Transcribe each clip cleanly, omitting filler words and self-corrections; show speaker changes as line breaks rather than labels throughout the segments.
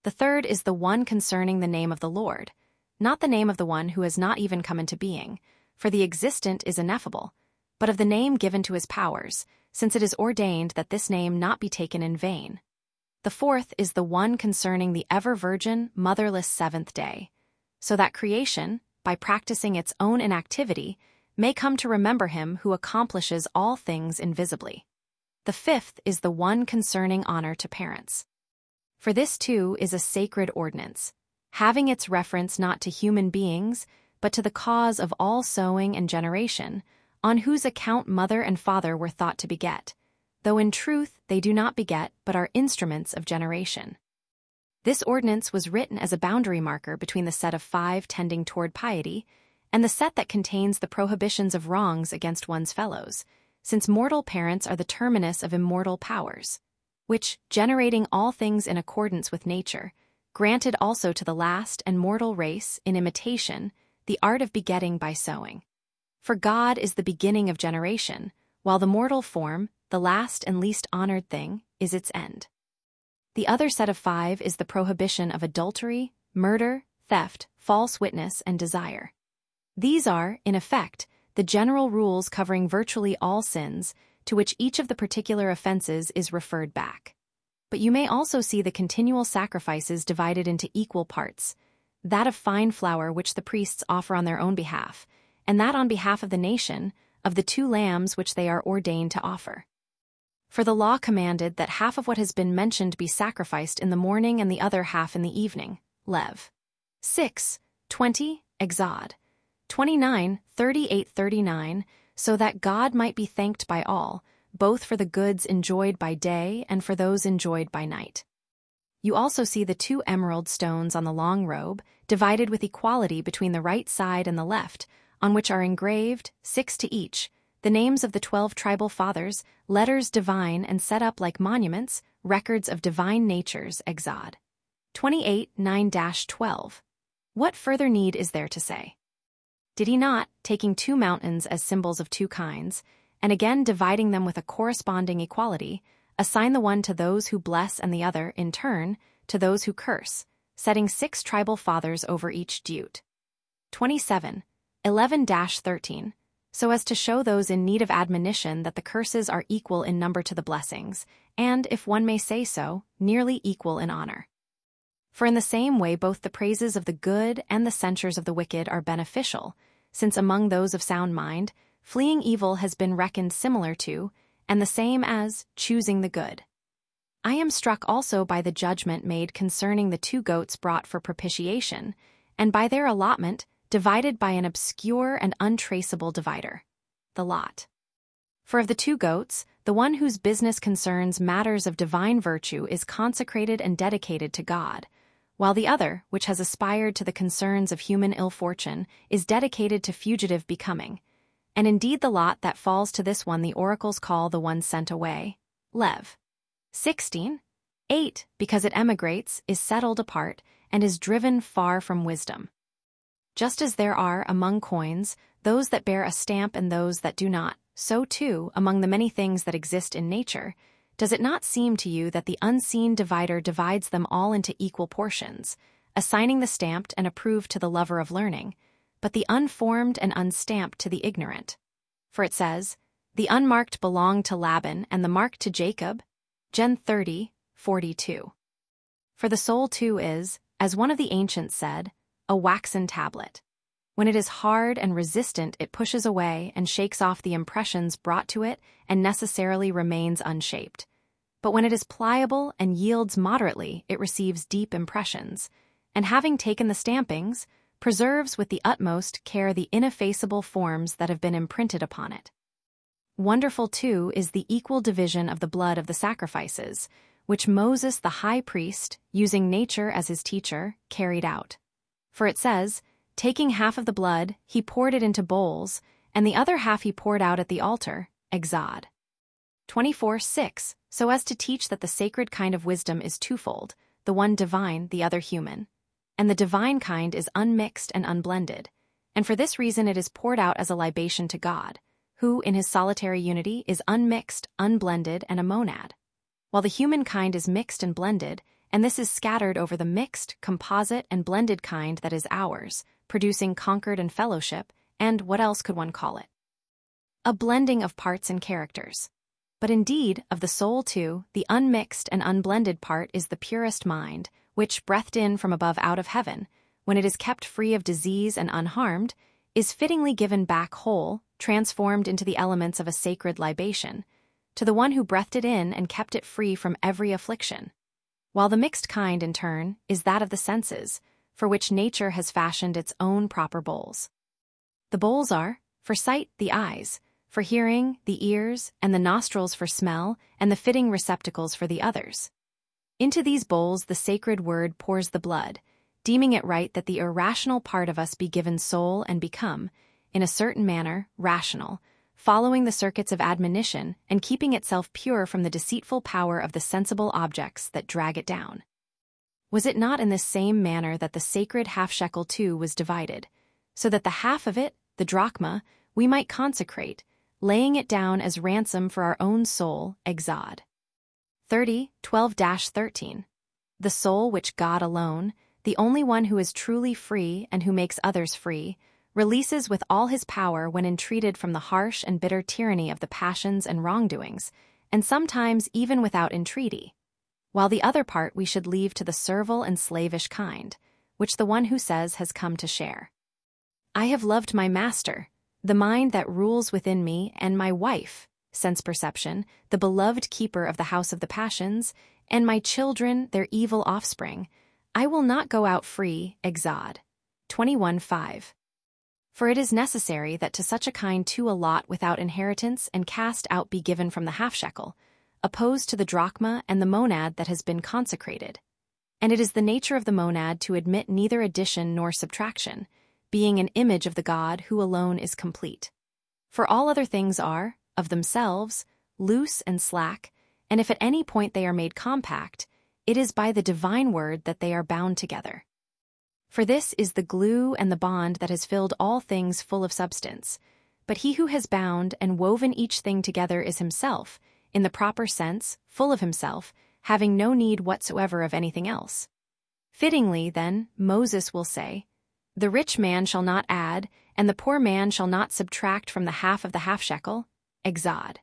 The third is the one concerning the name of the Lord, not the name of the one who has not even come into being, for the existent is ineffable, but of the name given to his powers, since it is ordained that this name not be taken in vain. The fourth is the one concerning the ever-virgin, motherless seventh day, so that creation, by practicing its own inactivity, may come to remember him who accomplishes all things invisibly. The fifth is the one concerning honor to parents. For this too is a sacred ordinance, having its reference not to human beings, but to the cause of all sowing and generation, on whose account mother and father were thought to beget, though in truth they do not beget but are instruments of generation. This ordinance was written as a boundary marker between the set of 5 tending toward piety and the set that contains the prohibitions of wrongs against one's fellows, since mortal parents are the terminus of immortal powers, which, generating all things in accordance with nature, granted also to the last and mortal race, in imitation, the art of begetting by sowing. For God is the beginning of generation, while the mortal form, the last and least honored thing, is its end. The other set of 5 is the prohibition of adultery, murder, theft, false witness, and desire. These are, in effect, the general rules covering virtually all sins, to which each of the particular offenses is referred back. But you may also see the continual sacrifices divided into equal parts, that of fine flour which the priests offer on their own behalf, and that on behalf of the nation, of the 2 lambs which they are ordained to offer. For the law commanded that half of what has been mentioned be sacrificed in the morning and the other half in the evening. Lev. 6, 20, Exod. 29, 38, 39, so that God might be thanked by all, both for the goods enjoyed by day and for those enjoyed by night. You also see the 2 emerald stones on the long robe, divided with equality between the right side and the left, on which are engraved, 6 to each, the names of the 12 tribal fathers, letters divine and set up like monuments, records of divine natures. Exod. 28, 9-12. What further need is there to say? Did he not, taking 2 mountains as symbols of 2 kinds, and again dividing them with a corresponding equality, assign the one to those who bless and the other, in turn, to those who curse, setting 6 tribal fathers over each dude? 27, 11-13, so as to show those in need of admonition that the curses are equal in number to the blessings, and, if one may say so, nearly equal in honor. For in the same way both the praises of the good and the censures of the wicked are beneficial, since among those of sound mind, fleeing evil has been reckoned similar to, and the same as, choosing the good. I am struck also by the judgment made concerning the 2 goats brought for propitiation, and by their allotment, divided by an obscure and untraceable divider, the lot. For of the 2 goats, the one whose business concerns matters of divine virtue is consecrated and dedicated to God, while the other, which has aspired to the concerns of human ill fortune, is dedicated to fugitive becoming. And indeed the lot that falls to this one the oracles call the one sent away. Lev. 16, 8, because it emigrates, is settled apart, and is driven far from wisdom. Just as there are, among coins, those that bear a stamp and those that do not, so too, among the many things that exist in nature, does it not seem to you that the unseen divider divides them all into equal portions, assigning the stamped and approved to the lover of learning, but the unformed and unstamped to the ignorant? For it says, the unmarked belonged to Laban and the marked to Jacob, Gen 30, 42. For the soul too is, as one of the ancients said, a waxen tablet. When it is hard and resistant, it pushes away and shakes off the impressions brought to it and necessarily remains unshaped. But when it is pliable and yields moderately, it receives deep impressions, and having taken the stampings, preserves with the utmost care the ineffaceable forms that have been imprinted upon it. Wonderful, too, is the equal division of the blood of the sacrifices, which Moses the high priest, using nature as his teacher, carried out. For it says, taking half of the blood, he poured it into bowls, and the other half he poured out at the altar. Exod. 24:6, so as to teach that the sacred kind of wisdom is twofold, the one divine, the other human. And the divine kind is unmixed and unblended, and for this reason it is poured out as a libation to God, who, in his solitary unity, is unmixed, unblended, and a monad, while the human kind is mixed and blended, and this is scattered over the mixed, composite, and blended kind that is ours, producing concord and fellowship, and what else could one call it? A blending of parts and characters. But indeed, of the soul too, the unmixed and unblended part is the purest mind, which, breathed in from above out of heaven, when it is kept free of disease and unharmed, is fittingly given back whole, transformed into the elements of a sacred libation, to the one who breathed it in and kept it free from every affliction. While the mixed kind, in turn, is that of the senses, for which nature has fashioned its own proper bowls. The bowls are, for sight, the eyes, for hearing, the ears, and the nostrils for smell, and the fitting receptacles for the others. Into these bowls the sacred word pours the blood, deeming it right that the irrational part of us be given soul and become, in a certain manner, rational, following the circuits of admonition and keeping itself pure from the deceitful power of the sensible objects that drag it down. Was it not in this same manner that the sacred half-shekel too was divided, so that the half of it, the drachma, we might consecrate, laying it down as ransom for our own soul, Exod. 12-13. The soul which God alone, the only one who is truly free and who makes others free, releases with all his power when entreated from the harsh and bitter tyranny of the passions and wrongdoings, and sometimes even without entreaty, while the other part we should leave to the servile and slavish kind, which the one who says has come to share. I have loved my master, the mind that rules within me, and my wife, sense-perception, the beloved keeper of the house of the passions, and my children, their evil offspring. I will not go out free, Exod. 21:5. For it is necessary that to such a kind too a lot without inheritance and cast out be given from the half-shekel, opposed to the drachma and the monad that has been consecrated. And it is the nature of the monad to admit neither addition nor subtraction, being an image of the God who alone is complete. For all other things are, of themselves, loose and slack, and if at any point they are made compact, it is by the divine word that they are bound together. For this is the glue and the bond that has filled all things full of substance. But he who has bound and woven each thing together is himself, in the proper sense, full of himself, having no need whatsoever of anything else. Fittingly, then, Moses will say, "The rich man shall not add, and the poor man shall not subtract from the half of the half-shekel." Exod.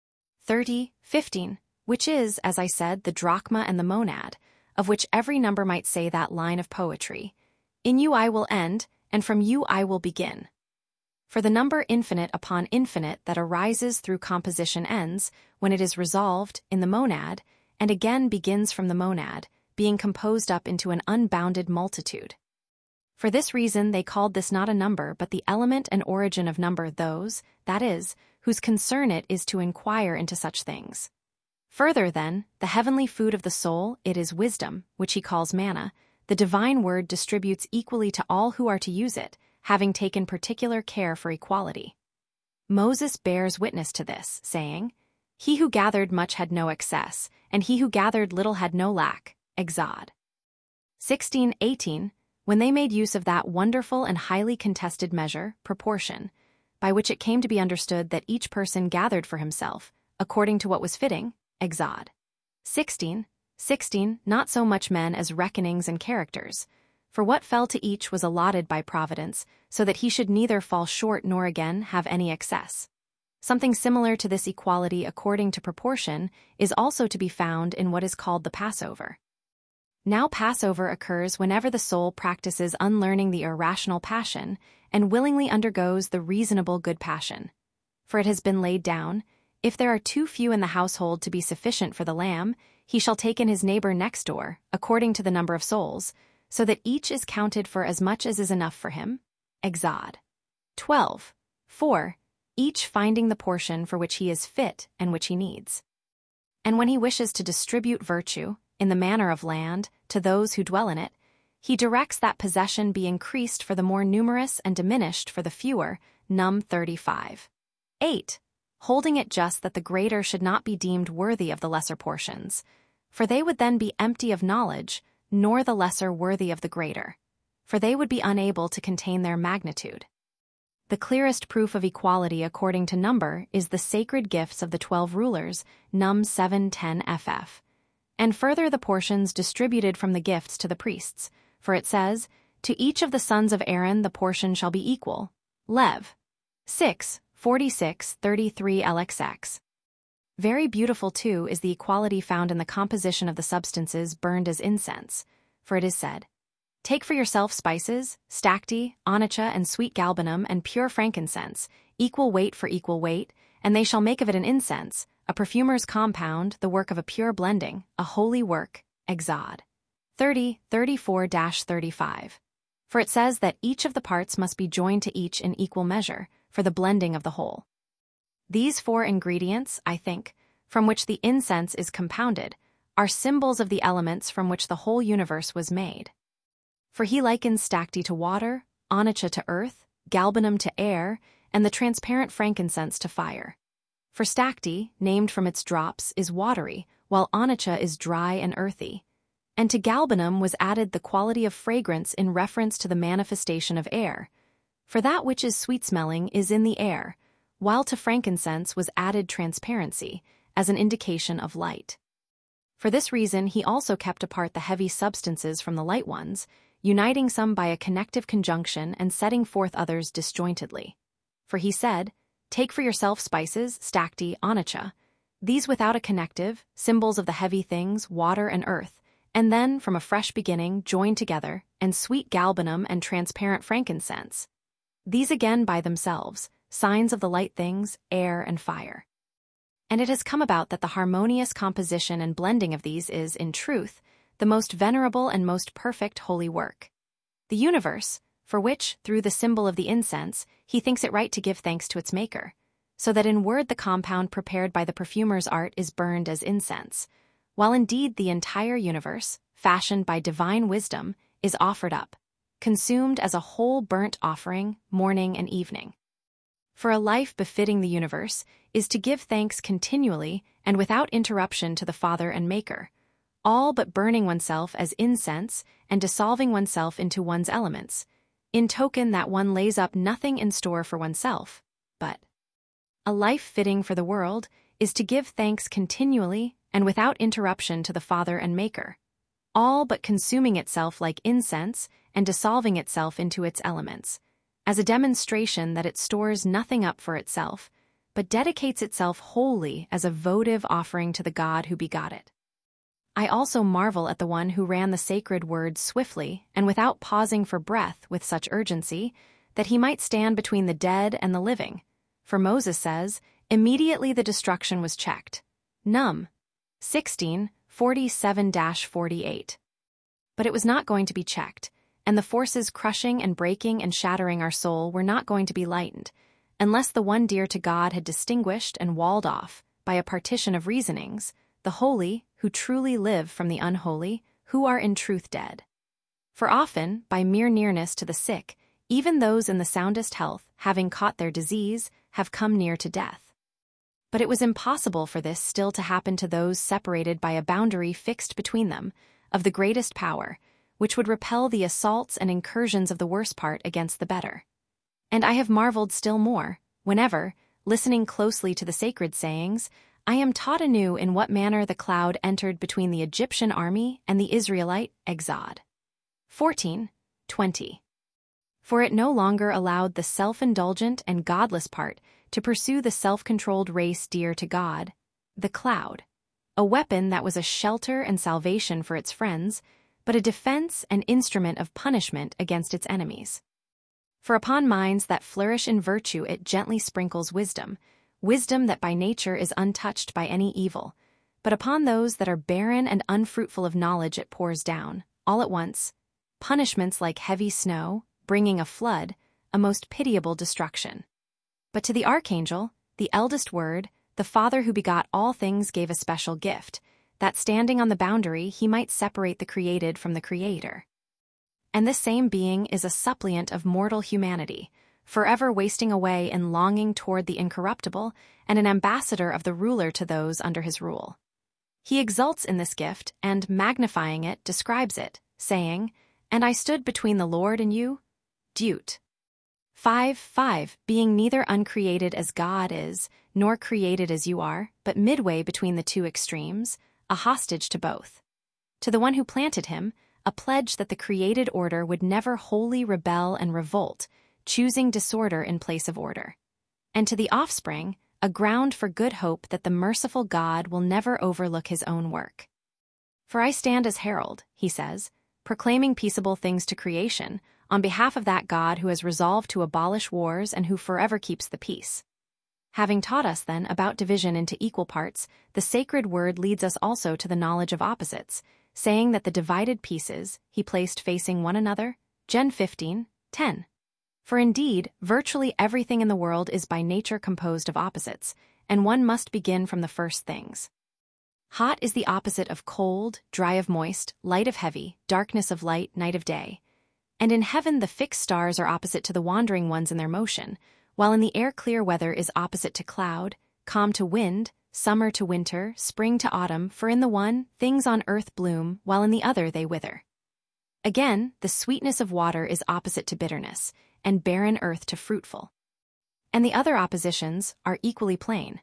30:15, which is, as I said, the drachma and the monad, of which every number might say that line of poetry, "In you I will end, and from you I will begin." For the number infinite upon infinite that arises through composition ends, when it is resolved, in the monad, and again begins from the monad, being composed up into an unbounded multitude. For this reason they called this not a number but the element and origin of number those, that is, whose concern it is to inquire into such things. Further, then, the heavenly food of the soul, it is wisdom, which he calls manna, the divine word distributes equally to all who are to use it, having taken particular care for equality. Moses bears witness to this, saying, "He who gathered much had no excess, and he who gathered little had no lack." Exod. 16:18, when they made use of that wonderful and highly contested measure, proportion, by which it came to be understood that each person gathered for himself, according to what was fitting. Exod. 16, not so much men as reckonings and characters, for what fell to each was allotted by providence, so that he should neither fall short nor again have any excess. Something similar to this equality according to proportion is also to be found in what is called the Passover. Now Passover occurs whenever the soul practices unlearning the irrational passion and willingly undergoes the reasonable good passion. For it has been laid down, if there are too few in the household to be sufficient for the lamb, he shall take in his neighbor next door, according to the number of souls, so that each is counted for as much as is enough for him. Exod. 12:4, each finding the portion for which he is fit and which he needs. And when he wishes to distribute virtue, in the manner of land, to those who dwell in it, he directs that possession be increased for the more numerous and diminished for the fewer. Num 35:8. Holding it just that the greater should not be deemed worthy of the lesser portions, for they would then be empty of knowledge, nor the lesser worthy of the greater, for they would be unable to contain their magnitude. The clearest proof of equality according to number is the sacred gifts of the 12 rulers, Num 7:10 ff. And further the portions distributed from the gifts to the priests, for it says, "To each of the sons of Aaron the portion shall be equal." Lev. 6, 46-33 LXX. Very beautiful, too, is the equality found in the composition of the substances burned as incense, for it is said, "Take for yourself spices, stacte, onycha, and sweet galbanum, and pure frankincense, equal weight for equal weight, and they shall make of it an incense, a perfumer's compound, the work of a pure blending, a holy work." Exod 30, 34-35. For it says that each of the parts must be joined to each in equal measure, for the blending of the whole. These 4 ingredients, I think, from which the incense is compounded, are symbols of the elements from which the whole universe was made. For he likens stacte to water, onycha to earth, galbanum to air, and the transparent frankincense to fire. For stacte, named from its drops, is watery, while onycha is dry and earthy. And to galbanum was added the quality of fragrance in reference to the manifestation of air. For that which is sweet-smelling is in the air, while to frankincense was added transparency, as an indication of light. For this reason he also kept apart the heavy substances from the light ones, uniting some by a connective conjunction and setting forth others disjointedly. For he said, "Take for yourself spices, stacte, onycha, these without a connective, symbols of the heavy things, water and earth, and then, from a fresh beginning, join together, and sweet galbanum and transparent frankincense. These again by themselves, signs of the light things, air and fire." And it has come about that the harmonious composition and blending of these is, in truth, the most venerable and most perfect holy work. The universe, for which, through the symbol of the incense, he thinks it right to give thanks to its maker, so that in word the compound prepared by the perfumer's art is burned as incense, while indeed the entire universe, fashioned by divine wisdom, is offered up, consumed as a whole burnt offering, morning and evening. For a life befitting the universe is to give thanks continually and without interruption to the Father and Maker, all but burning oneself as incense and dissolving oneself into one's elements, in token that one lays up nothing in store for oneself, but a life fitting for the world is to give thanks continually and without interruption to the Father and Maker, all but consuming itself like incense and dissolving itself into its elements, as a demonstration that it stores nothing up for itself, but dedicates itself wholly as a votive offering to the God who begot it. I also marvel at the one who ran the sacred words swiftly and without pausing for breath with such urgency that he might stand between the dead and the living. For Moses says, "Immediately the destruction was checked." Num. 16, 47-48. But it was not going to be checked, and the forces crushing and breaking and shattering our soul were not going to be lightened, unless the one dear to God had distinguished and walled off, by a partition of reasonings, the holy, who truly live, from the unholy, who are in truth dead. For often, by mere nearness to the sick, even those in the soundest health, having caught their disease, have come near to death. But it was impossible for this still to happen to those separated by a boundary fixed between them, of the greatest power, which would repel the assaults and incursions of the worse part against the better. And I have marveled still more, whenever, listening closely to the sacred sayings, I am taught anew in what manner the cloud entered between the Egyptian army and the Israelite. Exod 14, 20. For it no longer allowed the self-indulgent and godless part to pursue the self-controlled race dear to God, the cloud, a weapon that was a shelter and salvation for its friends, but a defense and instrument of punishment against its enemies. For upon minds that flourish in virtue it gently sprinkles wisdom, wisdom that by nature is untouched by any evil, but upon those that are barren and unfruitful of knowledge it pours down, all at once, punishments like heavy snow, bringing a flood, a most pitiable destruction. But to the archangel, the eldest word, the Father who begot all things gave a special gift, that standing on the boundary he might separate the created from the Creator. And this same being is a suppliant of mortal humanity, forever wasting away in longing toward the incorruptible, and an ambassador of the ruler to those under his rule. He exults in this gift, and magnifying it, describes it, saying, "And I stood between the Lord and you." Deut. 5:5, being neither uncreated as God is, nor created as you are, but midway between the two extremes, a hostage to both. To the one who planted him, a pledge that the created order would never wholly rebel and revolt, choosing disorder in place of order. And to the offspring, a ground for good hope that the merciful God will never overlook his own work. For I stand as herald, he says, proclaiming peaceable things to creation, on behalf of that God who has resolved to abolish wars and who forever keeps the peace. Having taught us, then, about division into equal parts, the sacred word leads us also to the knowledge of opposites, saying that the divided pieces he placed facing one another, Gen 15:10. For indeed, virtually everything in the world is by nature composed of opposites, and one must begin from the first things. Hot is the opposite of cold, dry of moist, light of heavy, darkness of light, night of day. And in heaven the fixed stars are opposite to the wandering ones in their motion, while in the air clear weather is opposite to cloud, calm to wind, summer to winter, spring to autumn, for in the one, things on earth bloom, while in the other they wither. Again, the sweetness of water is opposite to bitterness, and barren earth to fruitful. And the other oppositions are equally plain.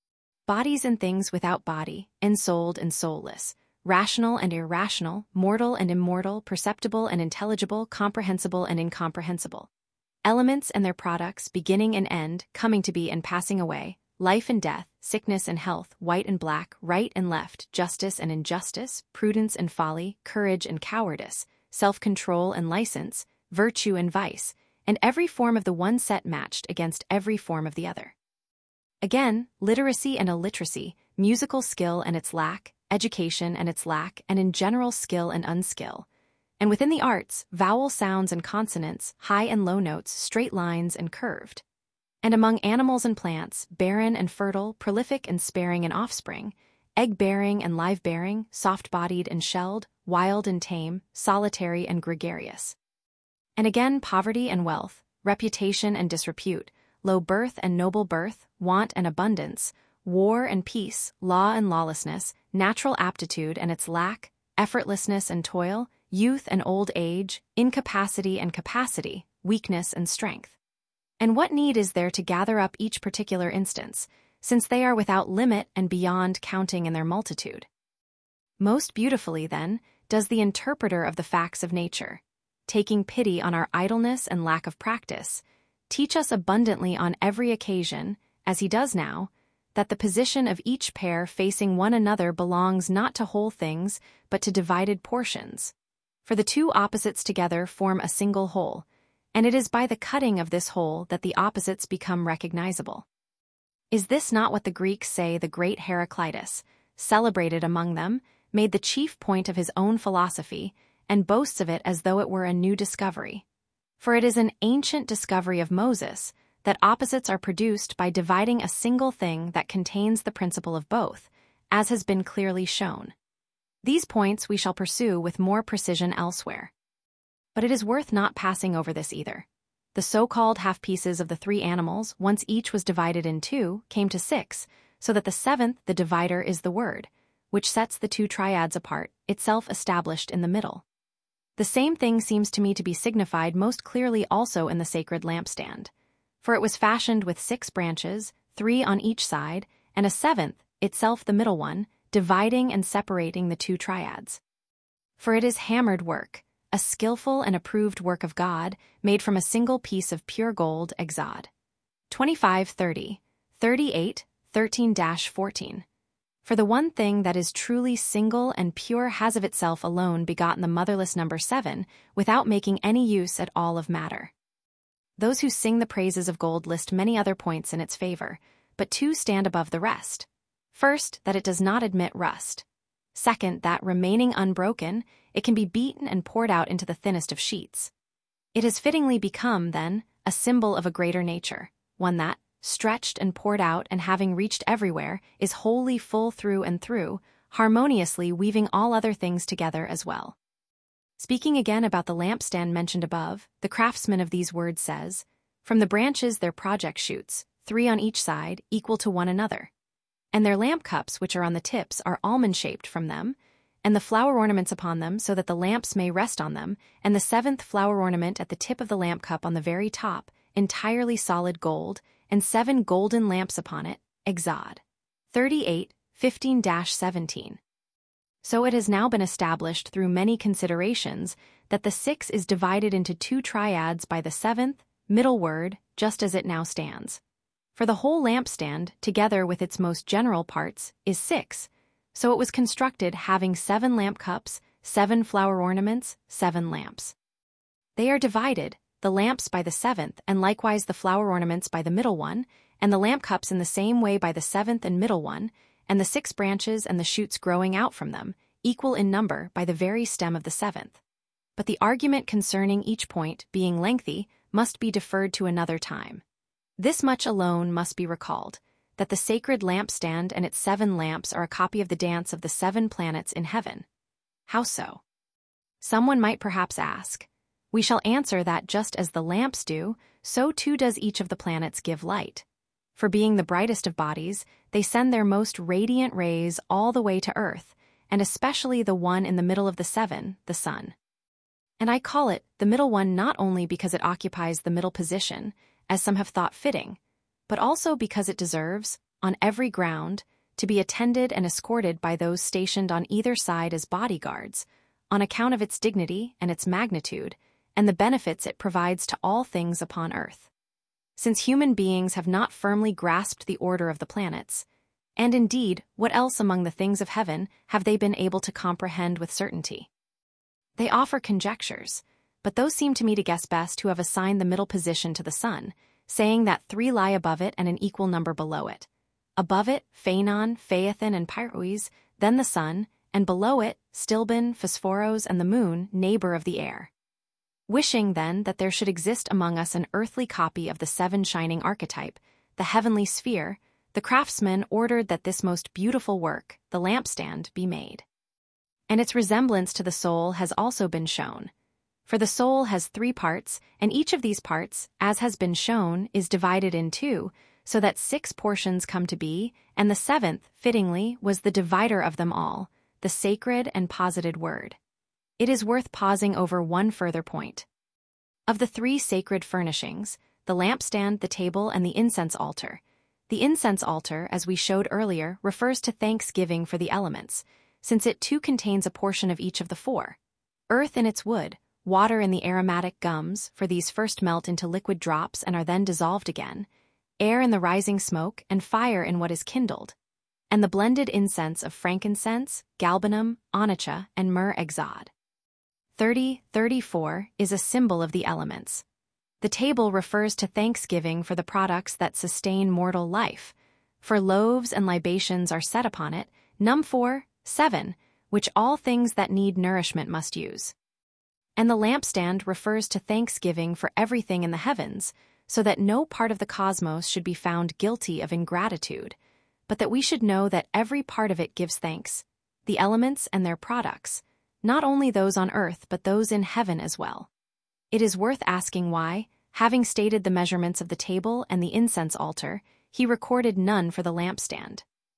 Bodies and things without body, ensouled and soulless, rational and irrational, mortal and immortal, perceptible and intelligible, comprehensible and incomprehensible. Elements and their products, beginning and end, coming to be and passing away, life and death, sickness and health, white and black, right and left, justice and injustice, prudence and folly, courage and cowardice, self-control and license, virtue and vice, and every form of the one set matched against every form of the other. Again, literacy and illiteracy, musical skill and its lack, education and its lack, and in general skill and unskill. And within the arts, vowel sounds and consonants, high and low notes, straight lines and curved. And among animals and plants, barren and fertile, prolific and sparing in offspring, egg-bearing and live-bearing, soft-bodied and shelled, wild and tame, solitary and gregarious. And again poverty and wealth, reputation and disrepute, low birth and noble birth, want and abundance, war and peace, law and lawlessness, natural aptitude and its lack, effortlessness and toil, youth and old age, incapacity and capacity, weakness and strength. And what need is there to gather up each particular instance, since they are without limit and beyond counting in their multitude? Most beautifully, then, does the interpreter of the facts of nature, taking pity on our idleness and lack of practice, teach us abundantly on every occasion, as he does now, that the position of each pair facing one another belongs not to whole things, but to divided portions. For the two opposites together form a single whole, and it is by the cutting of this whole that the opposites become recognizable. Is this not what the Greeks say the great Heraclitus, celebrated among them, made the chief point of his own philosophy, and boasts of it as though it were a new discovery? For it is an ancient discovery of Moses that opposites are produced by dividing a single thing that contains the principle of both, as has been clearly shown. These points we shall pursue with more precision elsewhere. But it is worth not passing over this either. The so-called half-pieces of the three animals, once each was divided in two, came to 6, so that the seventh, the divider, is the word, which sets the two triads apart, itself established in the middle. The same thing seems to me to be signified most clearly also in the sacred lampstand. For it was fashioned with 6 branches, 3 on each side, and a seventh, itself the middle one, dividing and separating the two triads. For it is hammered work, a skillful and approved work of God, made from a single piece of pure gold, Exod 25:30, 38, 13-14. For the one thing that is truly single and pure has of itself alone begotten the motherless number 7, without making any use at all of matter. Those who sing the praises of gold list many other points in its favor, but 2 stand above the rest. First, that it does not admit rust. Second, that, remaining unbroken, it can be beaten and poured out into the thinnest of sheets. It has fittingly become, then, a symbol of a greater nature, one that, stretched and poured out and having reached everywhere, is wholly full through and through, harmoniously weaving all other things together as well. Speaking again about the lampstand mentioned above, the craftsman of these words says, "From the branches their project shoots, 3 on each side, equal to one another. And their lamp cups which are on the tips are almond-shaped from them, and the flower ornaments upon them so that the lamps may rest on them, and the 7th flower ornament at the tip of the lamp cup on the very top, entirely solid gold, and 7 golden lamps upon it, Exod 38, 15-17. So it has now been established through many considerations that the 6 is divided into 2 triads by the 7th, middle word, just as it now stands. For the whole lampstand, together with its most general parts, is 6, so it was constructed having 7 lamp cups, 7 flower ornaments, 7 lamps. They are divided, the lamps by the 7th, and likewise the flower ornaments by the middle one, and the lamp cups in the same way by the 7th and middle one, and the 6 branches and the shoots growing out from them, equal in number by the very stem of the 7th. But the argument concerning each point, being lengthy, must be deferred to another time. This much alone must be recalled, that the sacred lampstand and its 7 lamps are a copy of the dance of the 7 planets in heaven. How so? Someone might perhaps ask. We shall answer that just as the lamps do, so too does each of the planets give light. For being the brightest of bodies, they send their most radiant rays all the way to Earth, and especially the one in the middle of the 7, the Sun. And I call it the middle one not only because it occupies the middle position, as some have thought fitting, but also because it deserves, on every ground, to be attended and escorted by those stationed on either side as bodyguards, on account of its dignity and its magnitude, and the benefits it provides to all things upon earth. Since human beings have not firmly grasped the order of the planets, and indeed, what else among the things of heaven have they been able to comprehend with certainty? They offer conjectures, but those seem to me to guess best who have assigned the middle position to the sun, saying that 3 lie above it and an equal number below it. Above it, Phaenon, Phaethon, and Pyroes, then the sun, and below it, Stilben, Phosphoros, and the moon, neighbor of the air. Wishing, then, that there should exist among us an earthly copy of the 7 shining archetype, the heavenly sphere, the craftsman ordered that this most beautiful work, the lampstand, be made. And its resemblance to the soul has also been shown. For the soul has 3 parts, and each of these parts, as has been shown, is divided in 2, so that 6 portions come to be, and the 7th, fittingly, was the divider of them all, the sacred and posited word. It is worth pausing over one further point. Of the 3 sacred furnishings, the lampstand, the table, and the incense altar, the incense altar, as we showed earlier, refers to thanksgiving for the elements, since it too contains a portion of each of the 4. Earth in its wood, water in the aromatic gums, for these first melt into liquid drops and are then dissolved again, air in the rising smoke, and fire in what is kindled, and the blended incense of frankincense, galbanum, onycha, and myrrh exod. 34 is a symbol of the elements. The table refers to thanksgiving for the products that sustain mortal life, for loaves and libations are set upon it, num 7, which all things that need nourishment must use. And the lampstand refers to thanksgiving for everything in the heavens, so that no part of the cosmos should be found guilty of ingratitude, but that we should know that every part of it gives thanks, the elements and their products, not only those on earth but those in heaven as well. It is worth asking why, having stated the measurements of the table and the incense altar, he recorded none for the lampstand.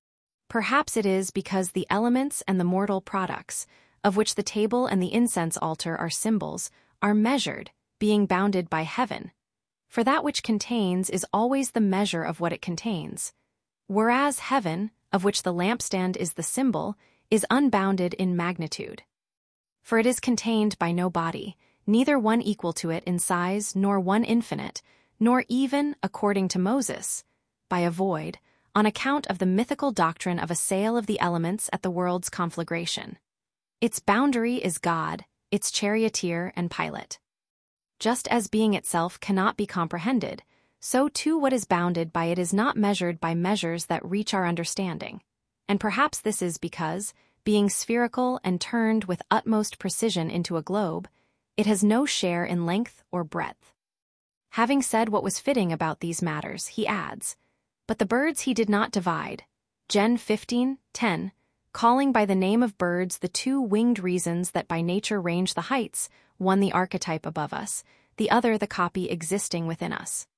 Perhaps it is because the elements and the mortal products, of which the table and the incense altar are symbols, are measured, being bounded by heaven. For that which contains is always the measure of what it contains, whereas heaven, of which the lampstand is the symbol, is unbounded in magnitude. For it is contained by no body, neither one equal to it in size nor one infinite, nor even, according to Moses, by a void, on account of the mythical doctrine of a sale of the elements at the world's conflagration. Its boundary is God, its charioteer and pilot. Just as being itself cannot be comprehended, so too what is bounded by it is not measured by measures that reach our understanding. And perhaps this is because, being spherical and turned with utmost precision into a globe, it has no share in length or breadth. Having said what was fitting about these matters, he adds, but the birds he did not divide. Gen 15:10, calling by the name of birds the 2 winged reasons that by nature range the heights, one the archetype above us, the other the copy existing within us.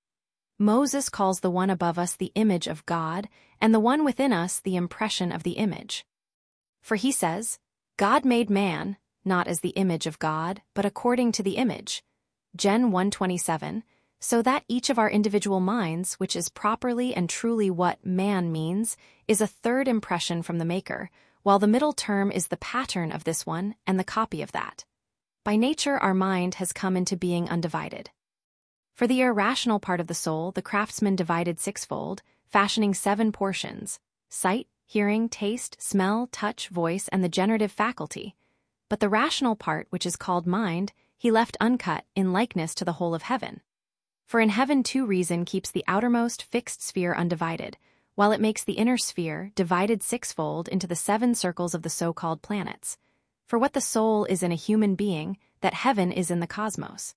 Moses calls the one above us the image of God, and the one within us the impression of the image. For he says, God made man, not as the image of God, but according to the image. Gen 1:27, so that each of our individual minds, which is properly and truly what man means, is a third impression from the Maker, while the middle term is the pattern of this one and the copy of that. By nature, our mind has come into being undivided. For the irrational part of the soul, the craftsman divided sixfold, fashioning 7 portions: sight, hearing, taste, smell, touch, voice, and the generative faculty. But the rational part, which is called mind, he left uncut in likeness to the whole of heaven. For in heaven too reason keeps the outermost fixed sphere undivided, while it makes the inner sphere divided sixfold into the 7 circles of the so-called planets. For what the soul is in a human being, that heaven is in the cosmos.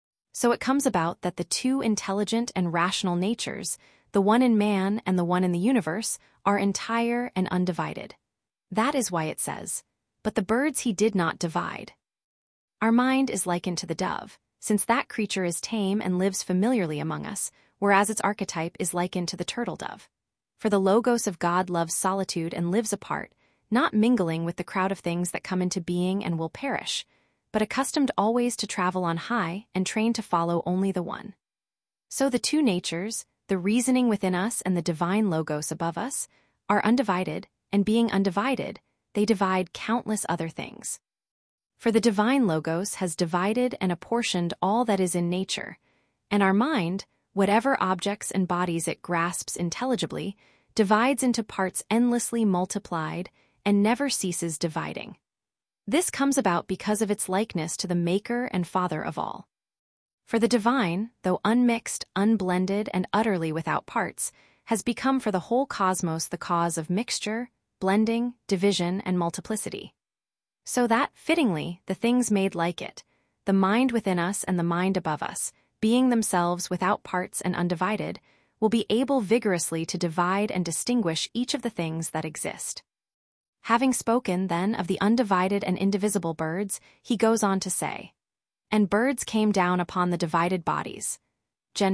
So it comes about that the 2 intelligent and rational natures, the one in man and the one in the universe, are entire and undivided. That is why it says, "But the birds he did not divide." Our mind is likened to the dove, since that creature is tame and lives familiarly among us, whereas its archetype is likened to the turtle dove. For the Logos of God loves solitude and lives apart, not mingling with the crowd of things that come into being and will perish, but accustomed always to travel on high and trained to follow only the one. So the 2 natures, the reasoning within us and the divine Logos above us, are undivided, and being undivided, they divide countless other things. For the divine Logos has divided and apportioned all that is in nature, and our mind, whatever objects and bodies it grasps intelligibly, divides into parts endlessly multiplied and never ceases dividing. This comes about because of its likeness to the Maker and Father of all. For the divine, though unmixed, unblended, and utterly without parts, has become for the whole cosmos the cause of mixture, blending, division, and multiplicity. So that, fittingly, the things made like it, the mind within us and the mind above us, being themselves without parts and undivided, will be able vigorously to divide and distinguish each of the things that exist. Having spoken, then, of the undivided and indivisible birds, he goes on to say, "And birds came down upon the divided bodies." Gen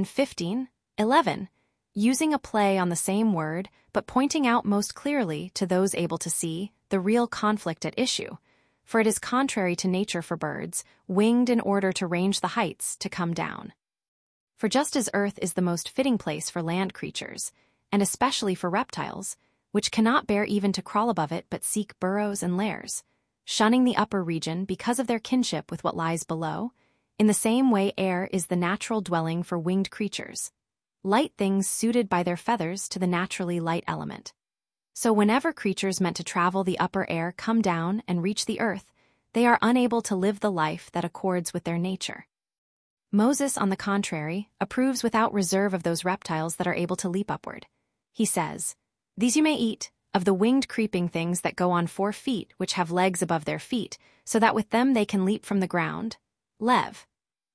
15:11, using a play on the same word, but pointing out most clearly to those able to see the real conflict at issue, for it is contrary to nature for birds, winged in order to range the heights, to come down. For just as earth is the most fitting place for land creatures, and especially for reptiles, which cannot bear even to crawl above it but seek burrows and lairs, shunning the upper region because of their kinship with what lies below, in the same way air is the natural dwelling for winged creatures, light things suited by their feathers to the naturally light element. So whenever creatures meant to travel the upper air come down and reach the earth, they are unable to live the life that accords with their nature. Moses, on the contrary, approves without reserve of those reptiles that are able to leap upward. He says, "These you may eat, of the winged creeping things that go on 4 feet, which have legs above their feet, so that with them they can leap from the ground." Lev.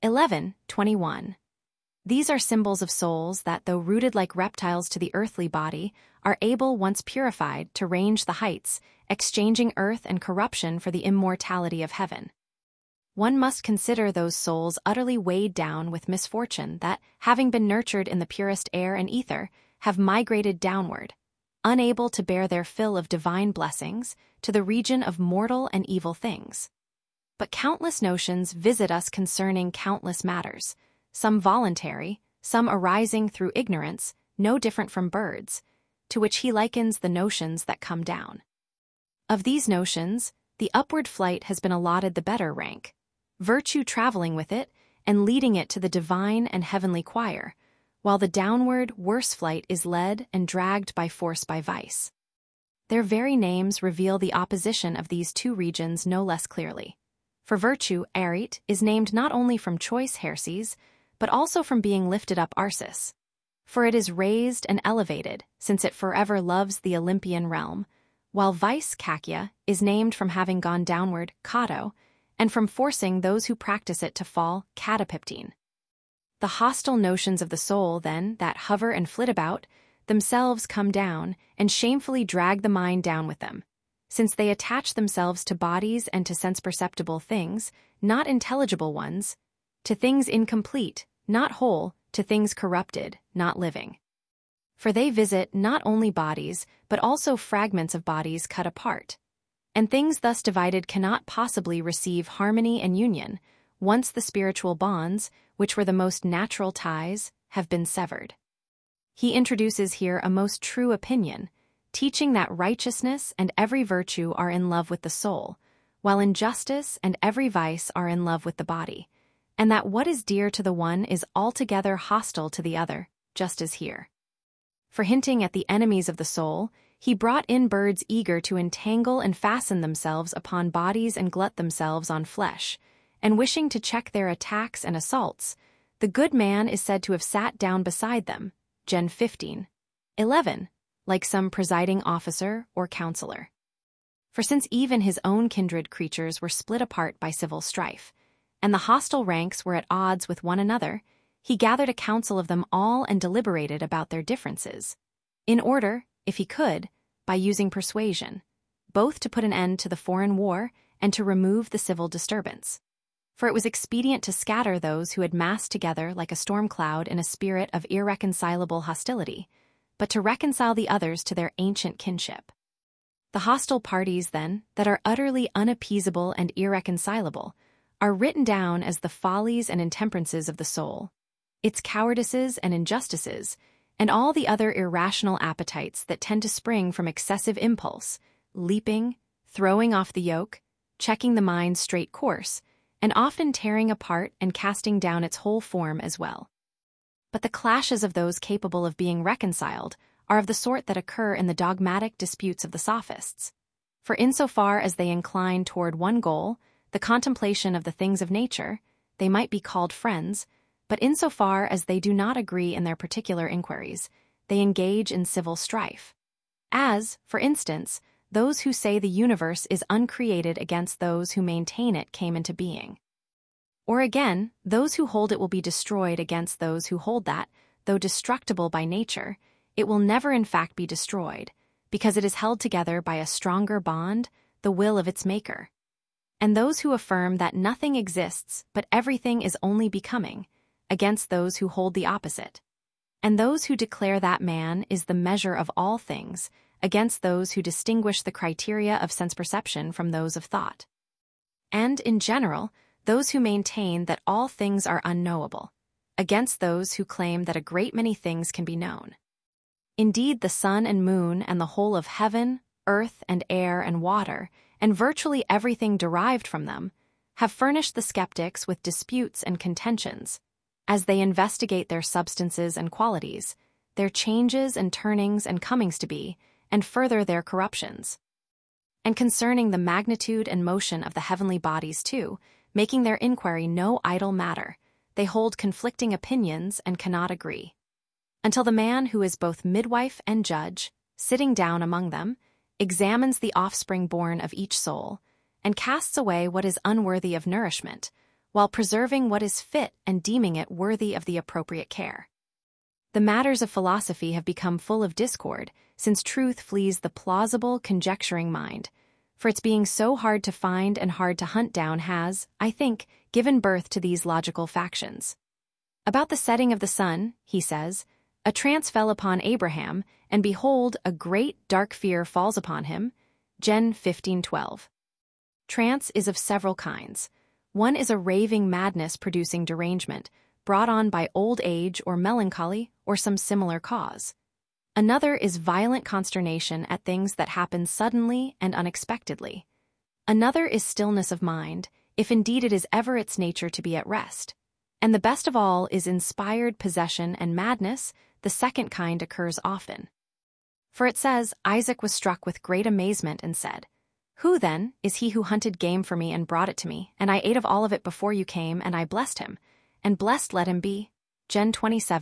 11:21. These are symbols of souls that, though rooted like reptiles to the earthly body, are able, once purified, to range the heights, exchanging earth and corruption for the immortality of heaven. One must consider those souls utterly weighed down with misfortune that, having been nurtured in the purest air and ether, have migrated downward, unable to bear their fill of divine blessings, to the region of mortal and evil things. But countless notions visit us concerning countless matters, some voluntary, some arising through ignorance, no different from birds, to which he likens the notions that come down. Of these notions, the upward flight has been allotted the better rank, virtue traveling with it and leading it to the divine and heavenly choir, while the downward, worse flight is led and dragged by force by vice. Their very names reveal the opposition of these 2 regions no less clearly. For virtue, Arit, is named not only from choice heresies, but also from being lifted up Arsis. For it is raised and elevated, since it forever loves the Olympian realm, while vice, Kakia, is named from having gone downward, Kato, and from forcing those who practice it to fall, Katapiptine. The hostile notions of the soul, then, that hover and flit about, themselves come down and shamefully drag the mind down with them, since they attach themselves to bodies and to sense-perceptible things, not intelligible ones, to things incomplete, not whole, to things corrupted, not living. For they visit not only bodies, but also fragments of bodies cut apart. And things thus divided cannot possibly receive harmony and union, once the spiritual bonds, which were the most natural ties, have been severed. He introduces here a most true opinion, teaching that righteousness and every virtue are in love with the soul, while injustice and every vice are in love with the body, and that what is dear to the one is altogether hostile to the other, just as here. For hinting at the enemies of the soul, he brought in birds eager to entangle and fasten themselves upon bodies and glut themselves on flesh, and wishing to check their attacks and assaults, the good man is said to have sat down beside them, Gen 15:11, like some presiding officer or counselor. For since even his own kindred creatures were split apart by civil strife, and the hostile ranks were at odds with one another, he gathered a council of them all and deliberated about their differences, in order, if he could, by using persuasion, both to put an end to the foreign war and to remove the civil disturbance. For it was expedient to scatter those who had massed together like a storm cloud in a spirit of irreconcilable hostility, but to reconcile the others to their ancient kinship. The hostile parties, then, that are utterly unappeasable and irreconcilable, are written down as the follies and intemperances of the soul, its cowardices and injustices, and all the other irrational appetites that tend to spring from excessive impulse, leaping, throwing off the yoke, checking the mind's straight course, and often tearing apart and casting down its whole form as well. But the clashes of those capable of being reconciled are of the sort that occur in the dogmatic disputes of the sophists. For insofar as they incline toward one goal, the contemplation of the things of nature, they might be called friends, but insofar as they do not agree in their particular inquiries, they engage in civil strife. As, for instance, those who say the universe is uncreated against those who maintain it came into being. Or again, those who hold it will be destroyed against those who hold that, though destructible by nature, it will never in fact be destroyed, because it is held together by a stronger bond, the will of its maker. And those who affirm that nothing exists but everything is only becoming, against those who hold the opposite. And those who declare that man is the measure of all things, against those who distinguish the criteria of sense perception from those of thought. And, in general, those who maintain that all things are unknowable, against those who claim that a great many things can be known. Indeed, the sun and moon and the whole of heaven, earth and air and water, and virtually everything derived from them, have furnished the skeptics with disputes and contentions, as they investigate their substances and qualities, their changes and turnings and comings to be, and further their corruptions. And concerning the magnitude and motion of the heavenly bodies too, making their inquiry no idle matter, they hold conflicting opinions and cannot agree. Until the man who is both midwife and judge, sitting down among them, examines the offspring born of each soul, and casts away what is unworthy of nourishment, while preserving what is fit and deeming it worthy of the appropriate care. The matters of philosophy have become full of discord, since truth flees the plausible, conjecturing mind, for its being so hard to find and hard to hunt down has, I think, given birth to these logical factions. About the setting of the sun, he says, a trance fell upon Abraham, and behold, a great dark fear falls upon him. Gen 15:12. Trance is of several kinds. One is a raving madness producing derangement, brought on by old age or melancholy or some similar cause. Another is violent consternation at things that happen suddenly and unexpectedly. Another is stillness of mind, if indeed it is ever its nature to be at rest. And the best of all is inspired possession and madness. The second kind occurs often. For it says, Isaac was struck with great amazement and said, "Who, then, is he who hunted game for me and brought it to me, and I ate of all of it before you came, and I blessed him, and blessed let him be." Gen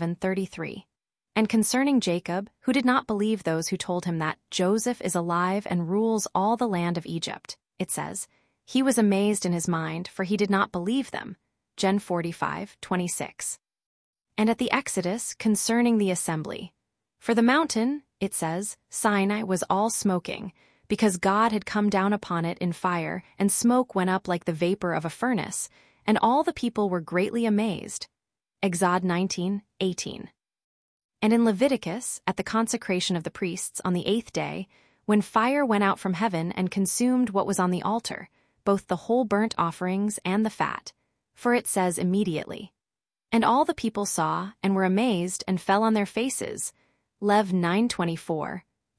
27:33. And concerning Jacob, who did not believe those who told him that Joseph is alive and rules all the land of Egypt, it says, he was amazed in his mind, for he did not believe them. Gen 45:26. And at the Exodus concerning the assembly, for the mountain, it says, Sinai was all smoking, because God had come down upon it in fire, and smoke went up like the vapor of a furnace, and all the people were greatly amazed. Exod 19:18. And in Leviticus, at the consecration of the priests on the 8th day, when fire went out from heaven and consumed what was on the altar, both the whole burnt offerings and the fat, for it says immediately. And all the people saw, and were amazed, and fell on their faces. Lev 9:24.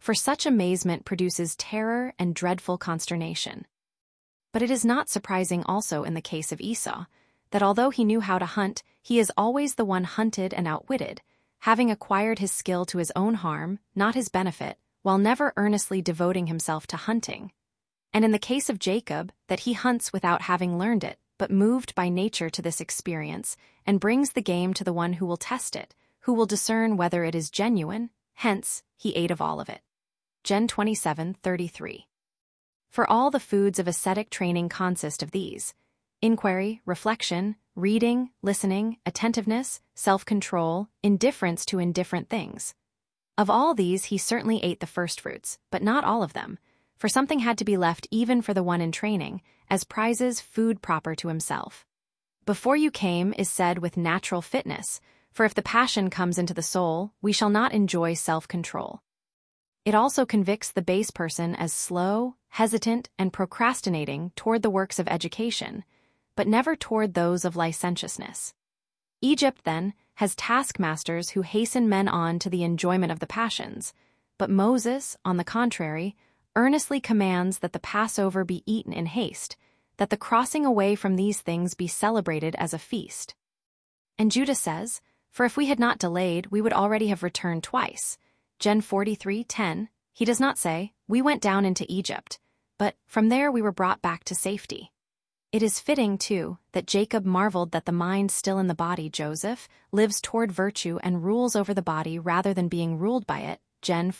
for such amazement produces terror and dreadful consternation. But it is not surprising also in the case of Esau, that although he knew how to hunt, he is always the one hunted and outwitted, having acquired his skill to his own harm, not his benefit, while never earnestly devoting himself to hunting. And in the case of Jacob, that he hunts without having learned it, but moved by nature to this experience, and brings the game to the one who will test it, who will discern whether it is genuine, hence, he ate of all of it. Gen 27:33. For all the foods of ascetic training consist of these: inquiry, reflection, reading, listening, attentiveness, self-control, indifference to indifferent things. Of all these he certainly ate the firstfruits, but not all of them, for something had to be left even for the one in training, as prizes food proper to himself. Before you came is said with natural fitness, for if the passion comes into the soul, we shall not enjoy self-control. It also convicts the base person as slow, hesitant, and procrastinating toward the works of education, but never toward those of licentiousness. Egypt, then, has taskmasters who hasten men on to the enjoyment of the passions, but Moses, on the contrary, earnestly commands that the Passover be eaten in haste, that the crossing away from these things be celebrated as a feast. And Judah says, "For if we had not delayed, we would already have returned twice." Gen 43:10, he does not say, "We went down into Egypt," but "from there we were brought back to safety." It is fitting, too, that Jacob marveled that the mind still in the body, Joseph, lives toward virtue and rules over the body rather than being ruled by it, Gen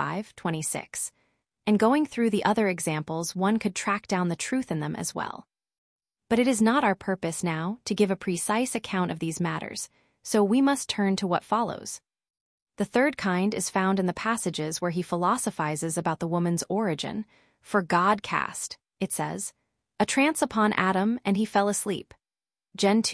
45:26. And going through the other examples, one could track down the truth in them as well. But it is not our purpose now to give a precise account of these matters, so we must turn to what follows. The third kind is found in the passages where he philosophizes about the woman's origin. For God cast, it says, a trance upon Adam, and he fell asleep. Gen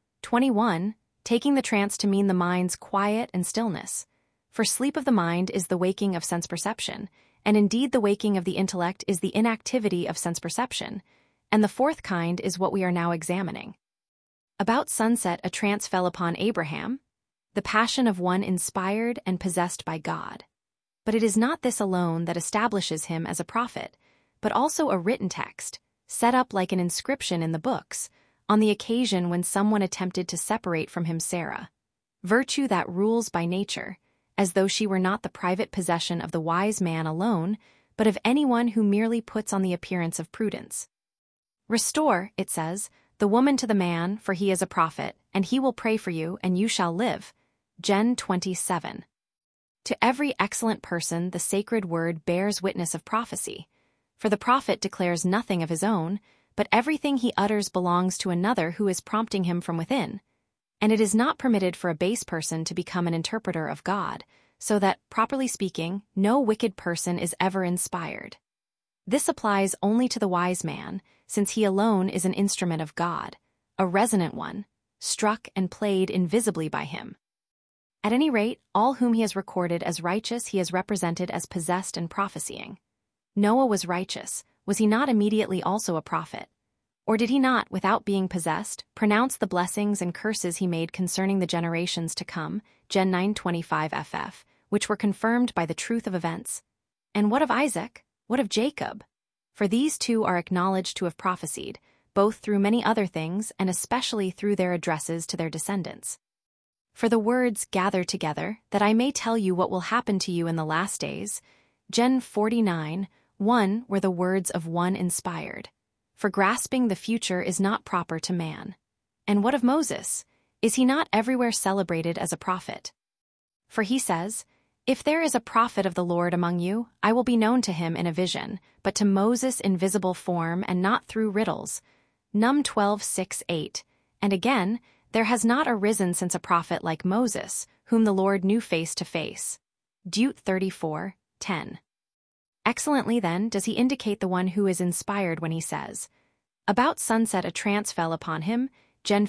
2:21, taking the trance to mean the mind's quiet and stillness. For sleep of the mind is the waking of sense perception, and indeed the waking of the intellect is the inactivity of sense perception, and the fourth kind is what we are now examining. About sunset a trance fell upon Abraham, the passion of one inspired and possessed by God. But it is not this alone that establishes him as a prophet, but also a written text, set up like an inscription in the books, on the occasion when someone attempted to separate from him Sarah, virtue that rules by nature, as though she were not the private possession of the wise man alone, but of anyone who merely puts on the appearance of prudence. Restore, it says, the woman to the man, for he is a prophet, and he will pray for you, and you shall live. Gen 27. To every excellent person the sacred word bears witness of prophecy, for the prophet declares nothing of his own, but everything he utters belongs to another who is prompting him from within, and it is not permitted for a base person to become an interpreter of God, so that, properly speaking, no wicked person is ever inspired. This applies only to the wise man, since he alone is an instrument of God, a resonant one, struck and played invisibly by him. At any rate, all whom he has recorded as righteous he has represented as possessed and prophesying. Noah was righteous, was he not immediately also a prophet? Or did he not, without being possessed, pronounce the blessings and curses he made concerning the generations to come, Gen 9:25 ff., which were confirmed by the truth of events? And what of Isaac? What of Jacob? For these two are acknowledged to have prophesied, both through many other things and especially through their addresses to their descendants. For the words, gather together, that I may tell you what will happen to you in the last days, Gen 49:1 were the words of one inspired. For grasping the future is not proper to man. And what of Moses? Is he not everywhere celebrated as a prophet? For he says, if there is a prophet of the Lord among you, I will be known to him in a vision, but to Moses in visible form and not through riddles. Num 12:6-8. And again, there has not arisen since a prophet like Moses, whom the Lord knew face to face. Deut 34:10. Excellently, then, does he indicate the one who is inspired when he says, about sunset a trance fell upon him, Gen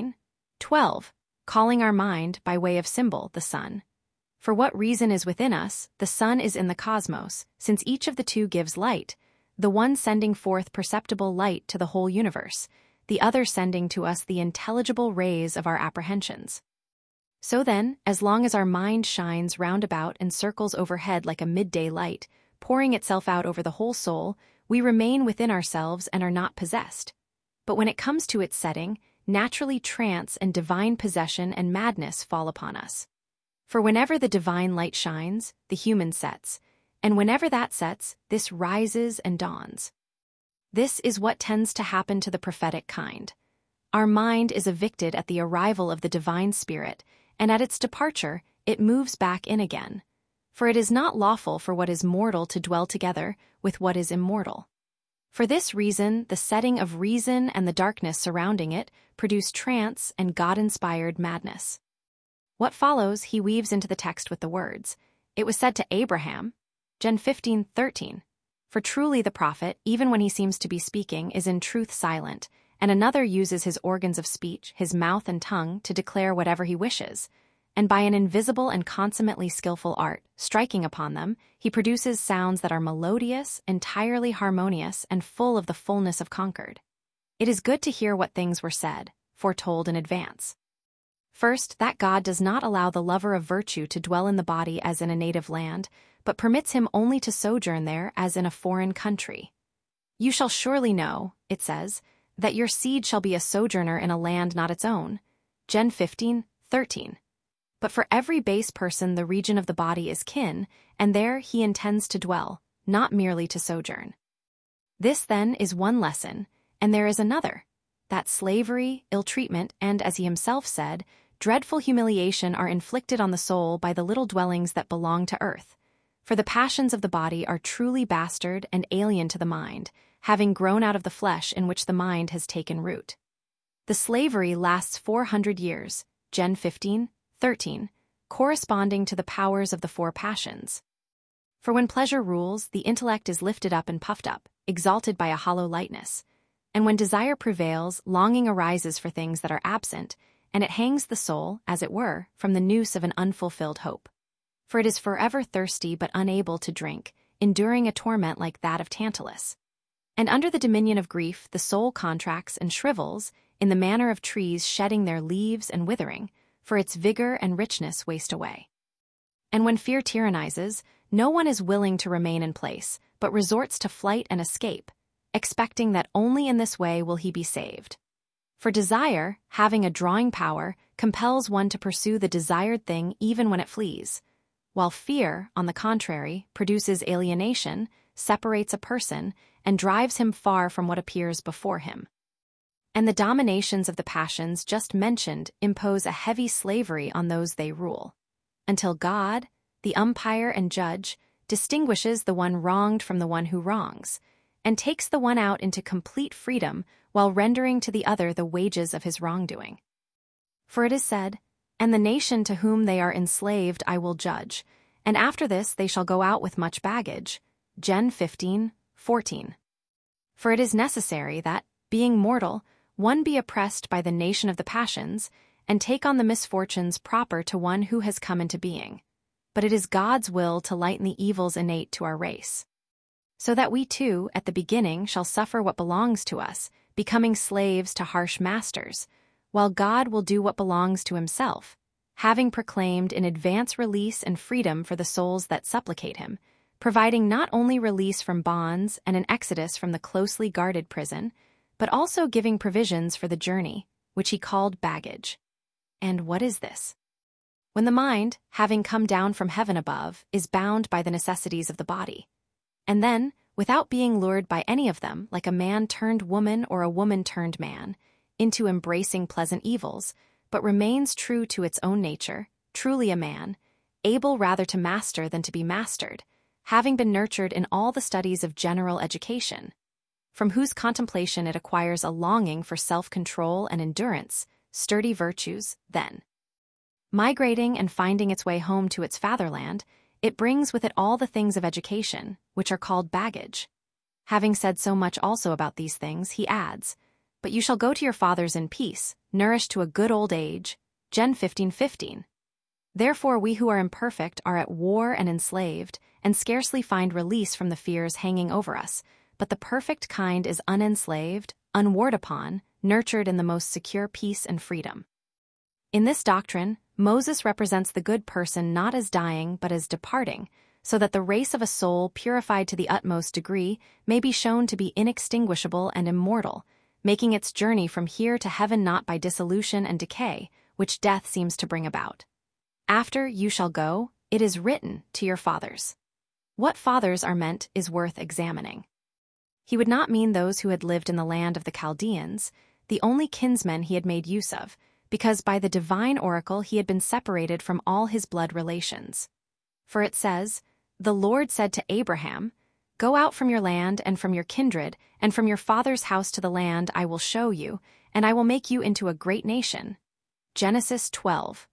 15:12, calling our mind, by way of symbol, the sun. For what reason is within us, the sun is in the cosmos, since each of the two gives light, the one sending forth perceptible light to the whole universe, the other sending to us the intelligible rays of our apprehensions. So then, as long as our mind shines round about and circles overhead like a midday light, pouring itself out over the whole soul, we remain within ourselves and are not possessed. But when it comes to its setting, naturally trance and divine possession and madness fall upon us. For whenever the divine light shines, the human sets, and whenever that sets, this rises and dawns. This is what tends to happen to the prophetic kind. Our mind is evicted at the arrival of the divine spirit, and at its departure, it moves back in again. For it is not lawful for what is mortal to dwell together with what is immortal. For this reason, the setting of reason and the darkness surrounding it produce trance and God-inspired madness. What follows he weaves into the text with the words, "It was said to Abraham," Gen 15:13. For truly the prophet, even when he seems to be speaking, is in truth silent, and another uses his organs of speech, his mouth and tongue, to declare whatever he wishes. And by an invisible and consummately skillful art, striking upon them, he produces sounds that are melodious, entirely harmonious, and full of the fullness of concord. It is good to hear what things were said, foretold in advance. First, that God does not allow the lover of virtue to dwell in the body as in a native land, but permits him only to sojourn there as in a foreign country. You shall surely know, it says, that your seed shall be a sojourner in a land not its own. Gen 15:13. But for every base person the region of the body is kin, and there he intends to dwell, not merely to sojourn. This, then, is one lesson, and there is another, that slavery, ill-treatment, and, as he himself said, dreadful humiliation are inflicted on the soul by the little dwellings that belong to earth. For the passions of the body are truly bastard and alien to the mind, having grown out of the flesh in which the mind has taken root. The slavery lasts 400 years, Gen 15:13, corresponding to the powers of the four passions. For when pleasure rules, the intellect is lifted up and puffed up, exalted by a hollow lightness. And when desire prevails, longing arises for things that are absent, and it hangs the soul, as it were, from the noose of an unfulfilled hope. For it is forever thirsty but unable to drink, enduring a torment like that of Tantalus. And under the dominion of grief the soul contracts and shrivels, in the manner of trees shedding their leaves and withering, for its vigor and richness waste away. And when fear tyrannizes, no one is willing to remain in place, but resorts to flight and escape, expecting that only in this way will he be saved. For desire, having a drawing power, compels one to pursue the desired thing even when it flees, while fear, on the contrary, produces alienation, separates a person, and drives him far from what appears before him. And the dominations of the passions just mentioned impose a heavy slavery on those they rule, until God, the umpire and judge, distinguishes the one wronged from the one who wrongs, and takes the one out into complete freedom while rendering to the other the wages of his wrongdoing. For it is said, "And the nation to whom they are enslaved I will judge, and after this they shall go out with much baggage." Gen 15:14. For it is necessary that, being mortal, one be oppressed by the nation of the passions, and take on the misfortunes proper to one who has come into being. But it is God's will to lighten the evils innate to our race, so that we too, at the beginning, shall suffer what belongs to us, becoming slaves to harsh masters, while God will do what belongs to himself, having proclaimed in advance release and freedom for the souls that supplicate him, providing not only release from bonds and an exodus from the closely guarded prison, but also giving provisions for the journey, which he called baggage. And what is this? When the mind, having come down from heaven above, is bound by the necessities of the body, and then, without being lured by any of them, like a man turned woman or a woman turned man, into embracing pleasant evils, but remains true to its own nature, truly a man, able rather to master than to be mastered, having been nurtured in all the studies of general education, from whose contemplation it acquires a longing for self-control and endurance, sturdy virtues, then, migrating and finding its way home to its fatherland, it brings with it all the things of education, which are called baggage. Having said so much also about these things, he adds, "But you shall go to your fathers in peace, nourished to a good old age." Gen 15:15. Therefore we who are imperfect are at war and enslaved, and scarcely find release from the fears hanging over us, but the perfect kind is unenslaved, unwarred upon, nurtured in the most secure peace and freedom. In this doctrine, Moses represents the good person not as dying but as departing, so that the race of a soul purified to the utmost degree may be shown to be inextinguishable and immortal, making its journey from here to heaven not by dissolution and decay, which death seems to bring about. After you shall go, it is written to your fathers. What fathers are meant is worth examining. He would not mean those who had lived in the land of the Chaldeans, the only kinsmen he had made use of, because by the divine oracle he had been separated from all his blood relations. For it says, "The Lord said to Abraham, Go out from your land and from your kindred and from your father's house to the land I will show you, and I will make you into a great nation." Genesis 12,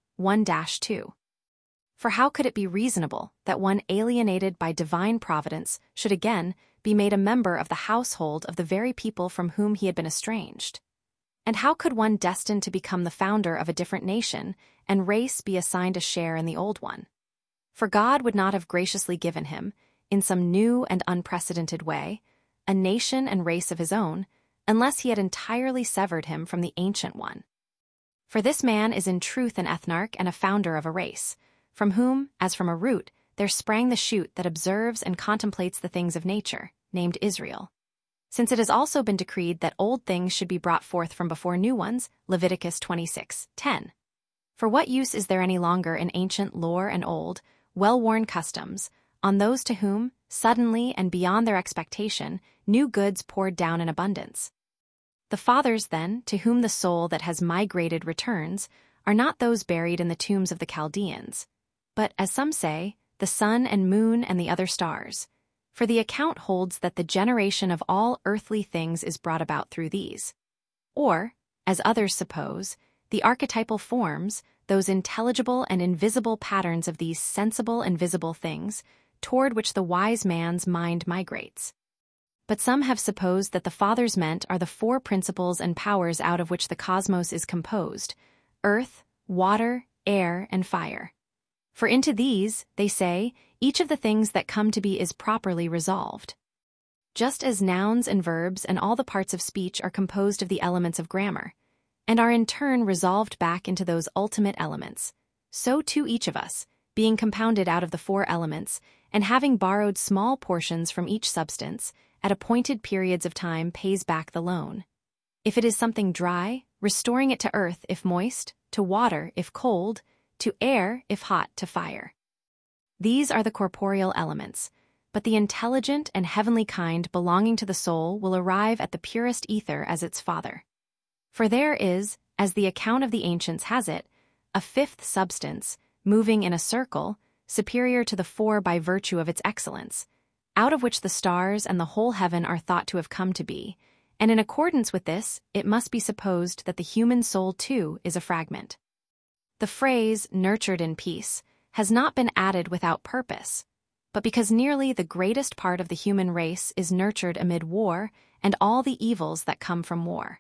1-2. For how could it be reasonable that one alienated by divine providence should again be made a member of the household of the very people from whom he had been estranged? And how could one destined to become the founder of a different nation and race be assigned a share in the old one? For God would not have graciously given him, in some new and unprecedented way, a nation and race of his own, unless he had entirely severed him from the ancient one. For this man is in truth an ethnarch and a founder of a race, from whom, as from a root, there sprang the shoot that observes and contemplates the things of nature, named Israel. Since it has also been decreed that old things should be brought forth from before new ones, Leviticus 26:10. For what use is there any longer in ancient lore and old, well-worn customs, on those to whom, suddenly and beyond their expectation, new goods poured down in abundance? The fathers, then, to whom the soul that has migrated returns, are not those buried in the tombs of the Chaldeans, but, as some say, the sun and moon and the other stars. For the account holds that the generation of all earthly things is brought about through these. Or, as others suppose, the archetypal forms, those intelligible and invisible patterns of these sensible and visible things, toward which the wise man's mind migrates. But some have supposed that the fathers meant are the four principles and powers out of which the cosmos is composed: earth, water, air, and fire. For into these, they say, each of the things that come to be is properly resolved. Just as nouns and verbs and all the parts of speech are composed of the elements of grammar, and are in turn resolved back into those ultimate elements, so too each of us, being compounded out of the four elements, and having borrowed small portions from each substance, at appointed periods of time pays back the loan. If it is something dry, restoring it to earth if moist, to water if cold, to air if hot, to fire. These are the corporeal elements, but the intelligent and heavenly kind belonging to the soul will arrive at the purest ether as its father. For there is, as the account of the ancients has it, a fifth substance, moving in a circle, superior to the four by virtue of its excellence, out of which the stars and the whole heaven are thought to have come to be, and in accordance with this, it must be supposed that the human soul too is a fragment. The phrase, nurtured in peace, has not been added without purpose, but because nearly the greatest part of the human race is nurtured amid war and all the evils that come from war.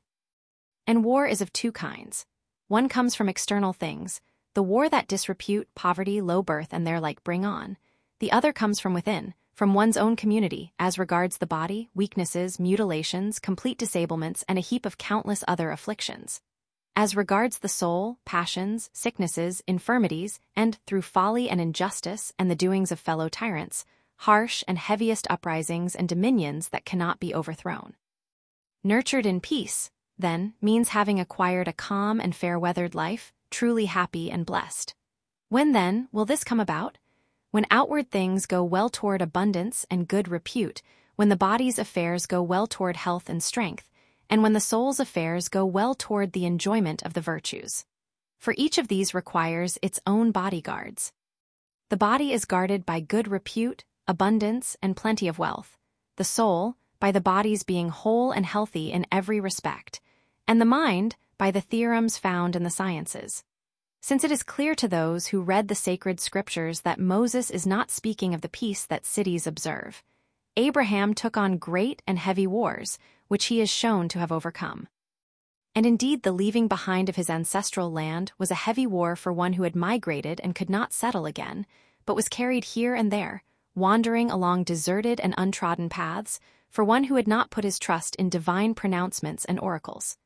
And war is of two kinds. One comes from external things, the war that disrepute, poverty, low birth, and their like bring on. The other comes from within, from one's own community, as regards the body, weaknesses, mutilations, complete disablements, and a heap of countless other afflictions. As regards the soul, passions, sicknesses, infirmities, and, through folly and injustice and the doings of fellow tyrants, harsh and heaviest uprisings and dominions that cannot be overthrown. Nurtured in peace, then, means having acquired a calm and fair-weathered life, truly happy and blessed. When, then, will this come about? When outward things go well toward abundance and good repute, when the body's affairs go well toward health and strength, and when the soul's affairs go well toward the enjoyment of the virtues. For each of these requires its own bodyguards. The body is guarded by good repute, abundance, and plenty of wealth, the soul by the body's being whole and healthy in every respect, and the mind by the theorems found in the sciences. Since it is clear to those who read the sacred scriptures that Moses is not speaking of the peace that cities observe, Abraham took on great and heavy wars, which he is shown to have overcome. And indeed the leaving behind of his ancestral land was a heavy war for one who had migrated and could not settle again, but was carried here and there, wandering along deserted and untrodden paths, for one who had not put his trust in divine pronouncements and oracles.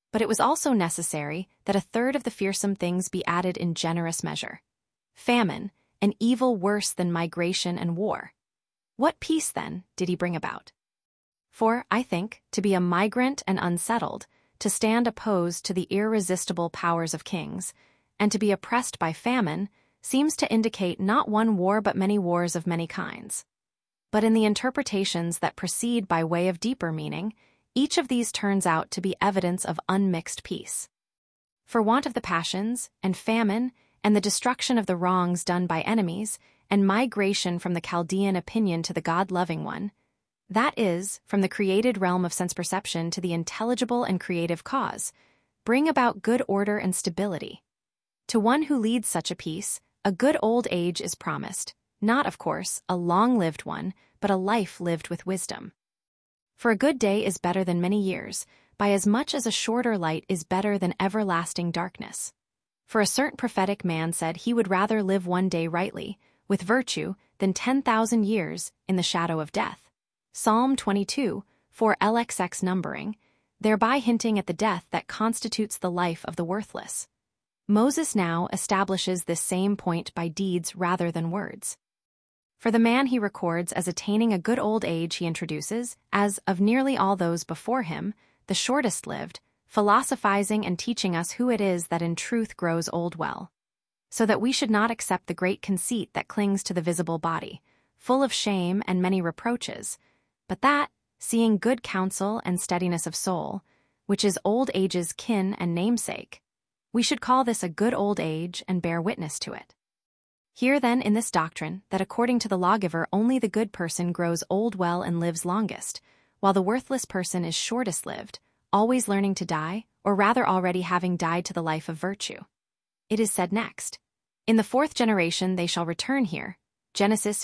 But it was also necessary that a third of the fearsome things be added in generous measure. Famine, an evil worse than migration and war. What peace, then, did he bring about? For, I think, to be a migrant and unsettled, to stand opposed to the irresistible powers of kings, and to be oppressed by famine, seems to indicate not one war but many wars of many kinds. But in the interpretations that proceed by way of deeper meaning, each of these turns out to be evidence of unmixed peace. For want of the passions, and famine, and the destruction of the wrongs done by enemies, and migration from the Chaldean opinion to the God-loving one, that is, from the created realm of sense-perception to the intelligible and creative cause, bring about good order and stability. To one who leads such a peace, a good old age is promised, not, of course, a long-lived one, but a life lived with wisdom. For a good day is better than many years, by as much as a shorter light is better than everlasting darkness. For a certain prophetic man said he would rather live one day rightly, with virtue, than 10,000 years in the shadow of death. Psalm 22, 4 LXX numbering, thereby hinting at the death that constitutes the life of the worthless. Moses now establishes this same point by deeds rather than words. For the man he records as attaining a good old age he introduces, as of nearly all those before him, the shortest lived, philosophizing and teaching us who it is that in truth grows old well. So that we should not accept the great conceit that clings to the visible body, full of shame and many reproaches, but that, seeing good counsel and steadiness of soul, which is old age's kin and namesake, we should call this a good old age and bear witness to it. Hear then in this doctrine that according to the lawgiver only the good person grows old well and lives longest, while the worthless person is shortest lived, always learning to die, or rather already having died to the life of virtue. It is said next, in the fourth generation they shall return here, Genesis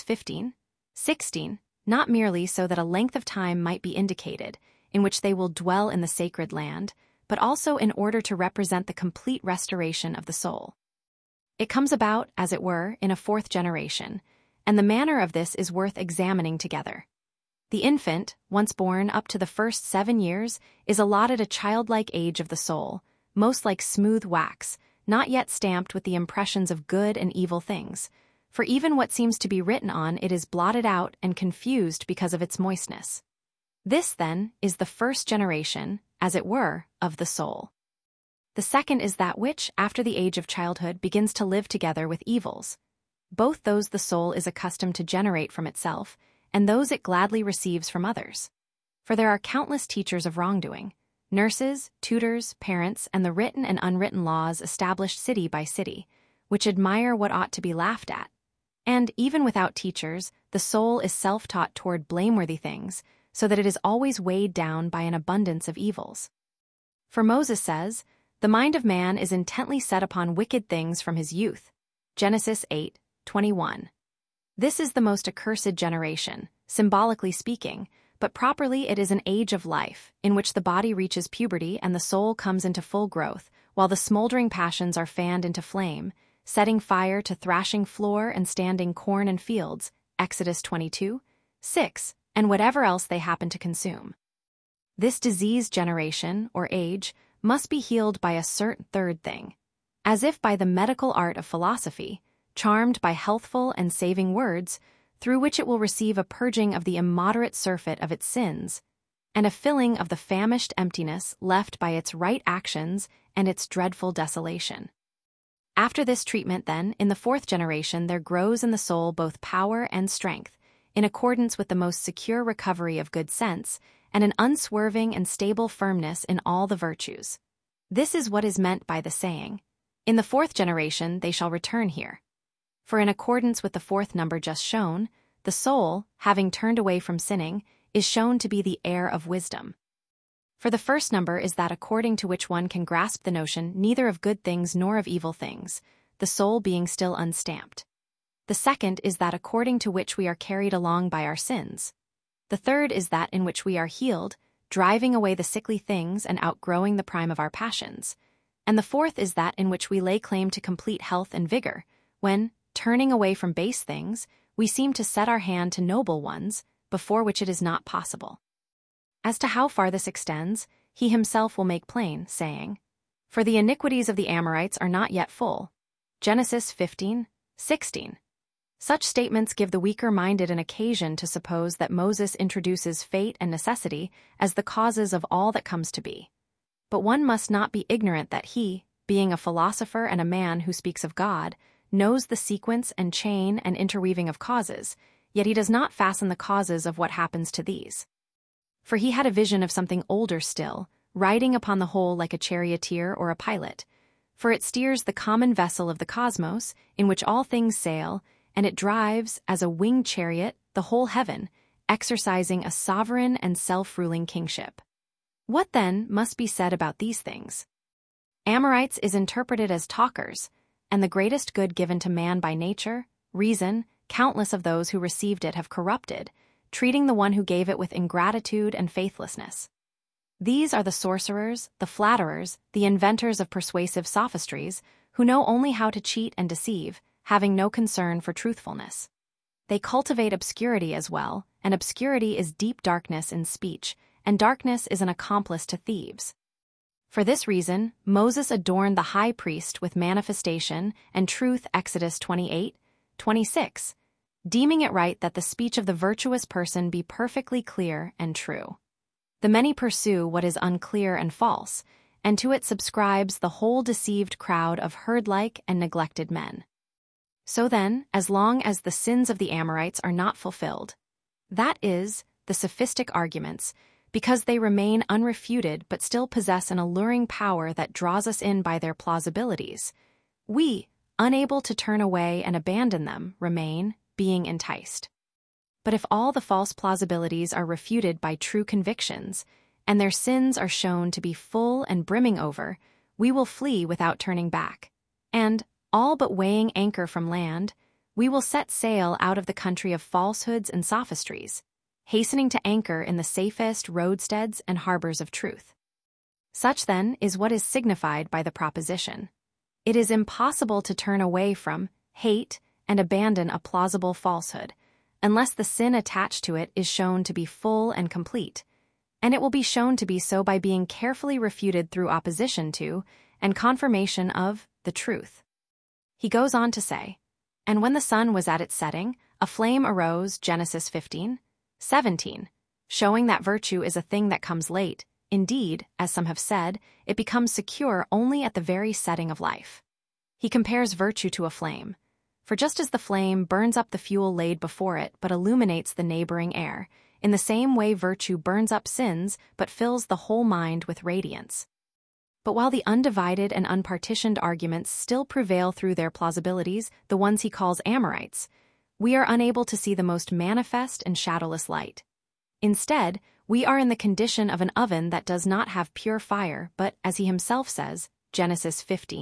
15:16, not merely so that a length of time might be indicated, in which they will dwell in the sacred land, but also in order to represent the complete restoration of the soul. It comes about, as it were, in a fourth generation, and the manner of this is worth examining together. The infant, once born up to the first 7 years, is allotted a childlike age of the soul, most like smooth wax, not yet stamped with the impressions of good and evil things, for even what seems to be written on it is blotted out and confused because of its moistness. This, then, is the first generation, as it were, of the soul. The second is that which, after the age of childhood, begins to live together with evils, both those the soul is accustomed to generate from itself, and those it gladly receives from others. For there are countless teachers of wrongdoing, nurses, tutors, parents, and the written and unwritten laws established city by city, which admire what ought to be laughed at. And, even without teachers, the soul is self-taught toward blameworthy things, so that it is always weighed down by an abundance of evils. For Moses says, the mind of man is intently set upon wicked things from his youth. Genesis 8:21. This is the most accursed generation, symbolically speaking, but properly it is an age of life, in which the body reaches puberty and the soul comes into full growth, while the smoldering passions are fanned into flame, setting fire to thrashing floor and standing corn and fields, Exodus 22:6, and whatever else they happen to consume. This diseased generation, or age, must be healed by a certain third thing, as if by the medical art of philosophy, charmed by healthful and saving words, through which it will receive a purging of the immoderate surfeit of its sins, and a filling of the famished emptiness left by its right actions and its dreadful desolation. After this treatment, then, in the fourth generation there grows in the soul both power and strength, in accordance with the most secure recovery of good sense, and an unswerving and stable firmness in all the virtues. This is what is meant by the saying, in the fourth generation they shall return here. For in accordance with the fourth number just shown, the soul, having turned away from sinning, is shown to be the heir of wisdom. For the first number is that according to which one can grasp the notion neither of good things nor of evil things, the soul being still unstamped. The second is that according to which we are carried along by our sins. The third is that in which we are healed, driving away the sickly things and outgrowing the prime of our passions. And the fourth is that in which we lay claim to complete health and vigor, when, turning away from base things, we seem to set our hand to noble ones, before which it is not possible. As to how far this extends, he himself will make plain, saying, "For the iniquities of the Amorites are not yet full." Genesis 15:16. Such statements give the weaker-minded an occasion to suppose that Moses introduces fate and necessity as the causes of all that comes to be. But one must not be ignorant that he, being a philosopher and a man who speaks of God, knows the sequence and chain and interweaving of causes, yet he does not fasten the causes of what happens to these. For he had a vision of something older still, riding upon the whole like a charioteer or a pilot. For it steers the common vessel of the cosmos, in which all things sail, and it drives, as a winged chariot, the whole heaven, exercising a sovereign and self-ruling kingship. What then must be said about these things? Amorites is interpreted as talkers, and the greatest good given to man by nature, reason, countless of those who received it have corrupted, treating the one who gave it with ingratitude and faithlessness. These are the sorcerers, the flatterers, the inventors of persuasive sophistries, who know only how to cheat and deceive, having no concern for truthfulness. They cultivate obscurity as well, and obscurity is deep darkness in speech, and darkness is an accomplice to thieves. For this reason, Moses adorned the high priest with manifestation and truth, Exodus 28:26, deeming it right that the speech of the virtuous person be perfectly clear and true. The many pursue what is unclear and false, and to it subscribes the whole deceived crowd of herd-like and neglected men. So then, as long as the sins of the Amorites are not fulfilled, that is, the sophistic arguments, because they remain unrefuted but still possess an alluring power that draws us in by their plausibilities, we, unable to turn away and abandon them, remain, being enticed. But if all the false plausibilities are refuted by true convictions, and their sins are shown to be full and brimming over, we will flee without turning back, and, all but weighing anchor from land, we will set sail out of the country of falsehoods and sophistries, hastening to anchor in the safest roadsteads and harbors of truth. Such, then, is what is signified by the proposition. It is impossible to turn away from, hate, and abandon a plausible falsehood, unless the sin attached to it is shown to be full and complete, and it will be shown to be so by being carefully refuted through opposition to, and confirmation of, the truth. He goes on to say, "And when the sun was at its setting, a flame arose," Genesis 15:17, showing that virtue is a thing that comes late. Indeed, as some have said, it becomes secure only at the very setting of life. He compares virtue to a flame, for just as the flame burns up the fuel laid before it but illuminates the neighboring air, in the same way virtue burns up sins but fills the whole mind with radiance. But while the undivided and unpartitioned arguments still prevail through their plausibilities, the ones he calls Amorites, we are unable to see the most manifest and shadowless light. Instead, we are in the condition of an oven that does not have pure fire but, as he himself says, Genesis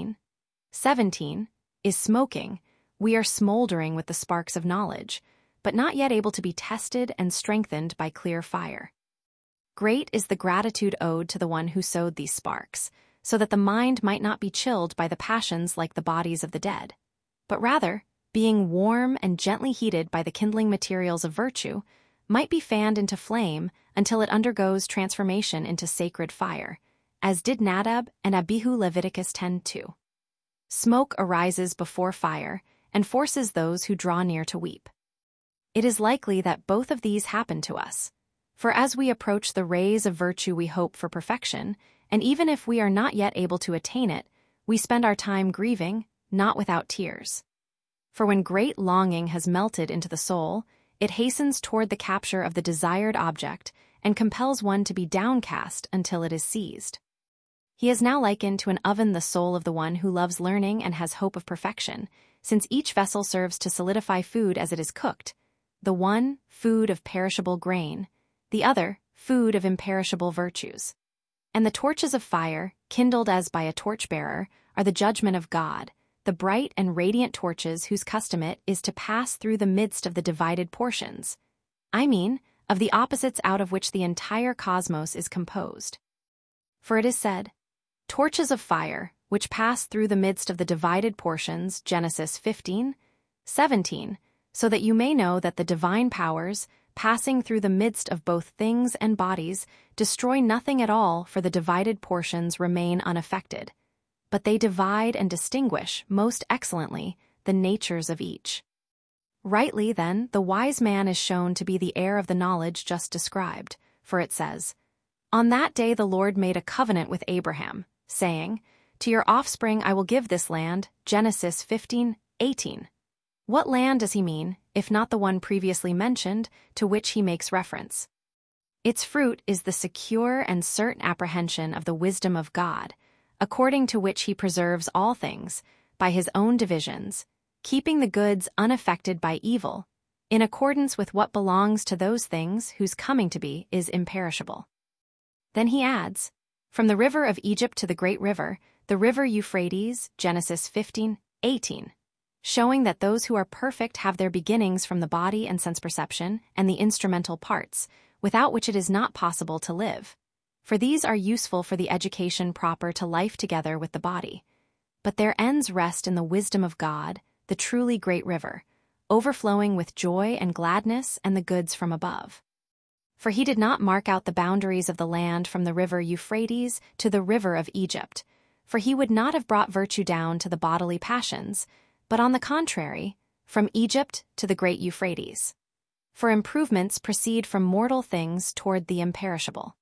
15:17, is smoking. We are smoldering with the sparks of knowledge, but not yet able to be tested and strengthened by clear fire. Great is the gratitude owed to the one who sowed these sparks, so that the mind might not be chilled by the passions like the bodies of the dead, but rather, being warm and gently heated by the kindling materials of virtue, might be fanned into flame until it undergoes transformation into sacred fire, as did Nadab and Abihu, Leviticus 10:2. Smoke arises before fire and forces those who draw near to weep. It is likely that both of these happen to us, for as we approach the rays of virtue we hope for perfection, and even if we are not yet able to attain it, we spend our time grieving, not without tears. For when great longing has melted into the soul, it hastens toward the capture of the desired object and compels one to be downcast until it is seized. He is now likened to an oven the soul of the one who loves learning and has hope of perfection, since each vessel serves to solidify food as it is cooked, the one, food of perishable grain, the other, food of imperishable virtues. And the torches of fire, kindled as by a torchbearer, are the judgment of God, the bright and radiant torches whose custom it is to pass through the midst of the divided portions. I mean, of the opposites out of which the entire cosmos is composed. For it is said, "Torches of fire, which pass through the midst of the divided portions," Genesis 15:17, so that you may know that the divine powers, passing through the midst of both things and bodies, destroy nothing at all, for the divided portions remain unaffected. But they divide and distinguish, most excellently, the natures of each. Rightly, then, the wise man is shown to be the heir of the knowledge just described, for it says, "On that day the Lord made a covenant with Abraham, saying, 'To your offspring I will give this land,' Genesis 15:18. What land does he mean, if not the one previously mentioned, to which he makes reference? Its fruit is the secure and certain apprehension of the wisdom of God, according to which he preserves all things, by his own divisions, keeping the goods unaffected by evil, in accordance with what belongs to those things whose coming to be is imperishable." Then he adds, "From the river of Egypt to the great river, the river Euphrates," Genesis 15:18, showing that those who are perfect have their beginnings from the body and sense perception and the instrumental parts, without which it is not possible to live. For these are useful for the education proper to life together with the body. But their ends rest in the wisdom of God, the truly great river, overflowing with joy and gladness and the goods from above. For he did not mark out the boundaries of the land from the river Euphrates to the river of Egypt, for he would not have brought virtue down to the bodily passions, but on the contrary, from Egypt to the great Euphrates. For improvements proceed from mortal things toward the imperishable.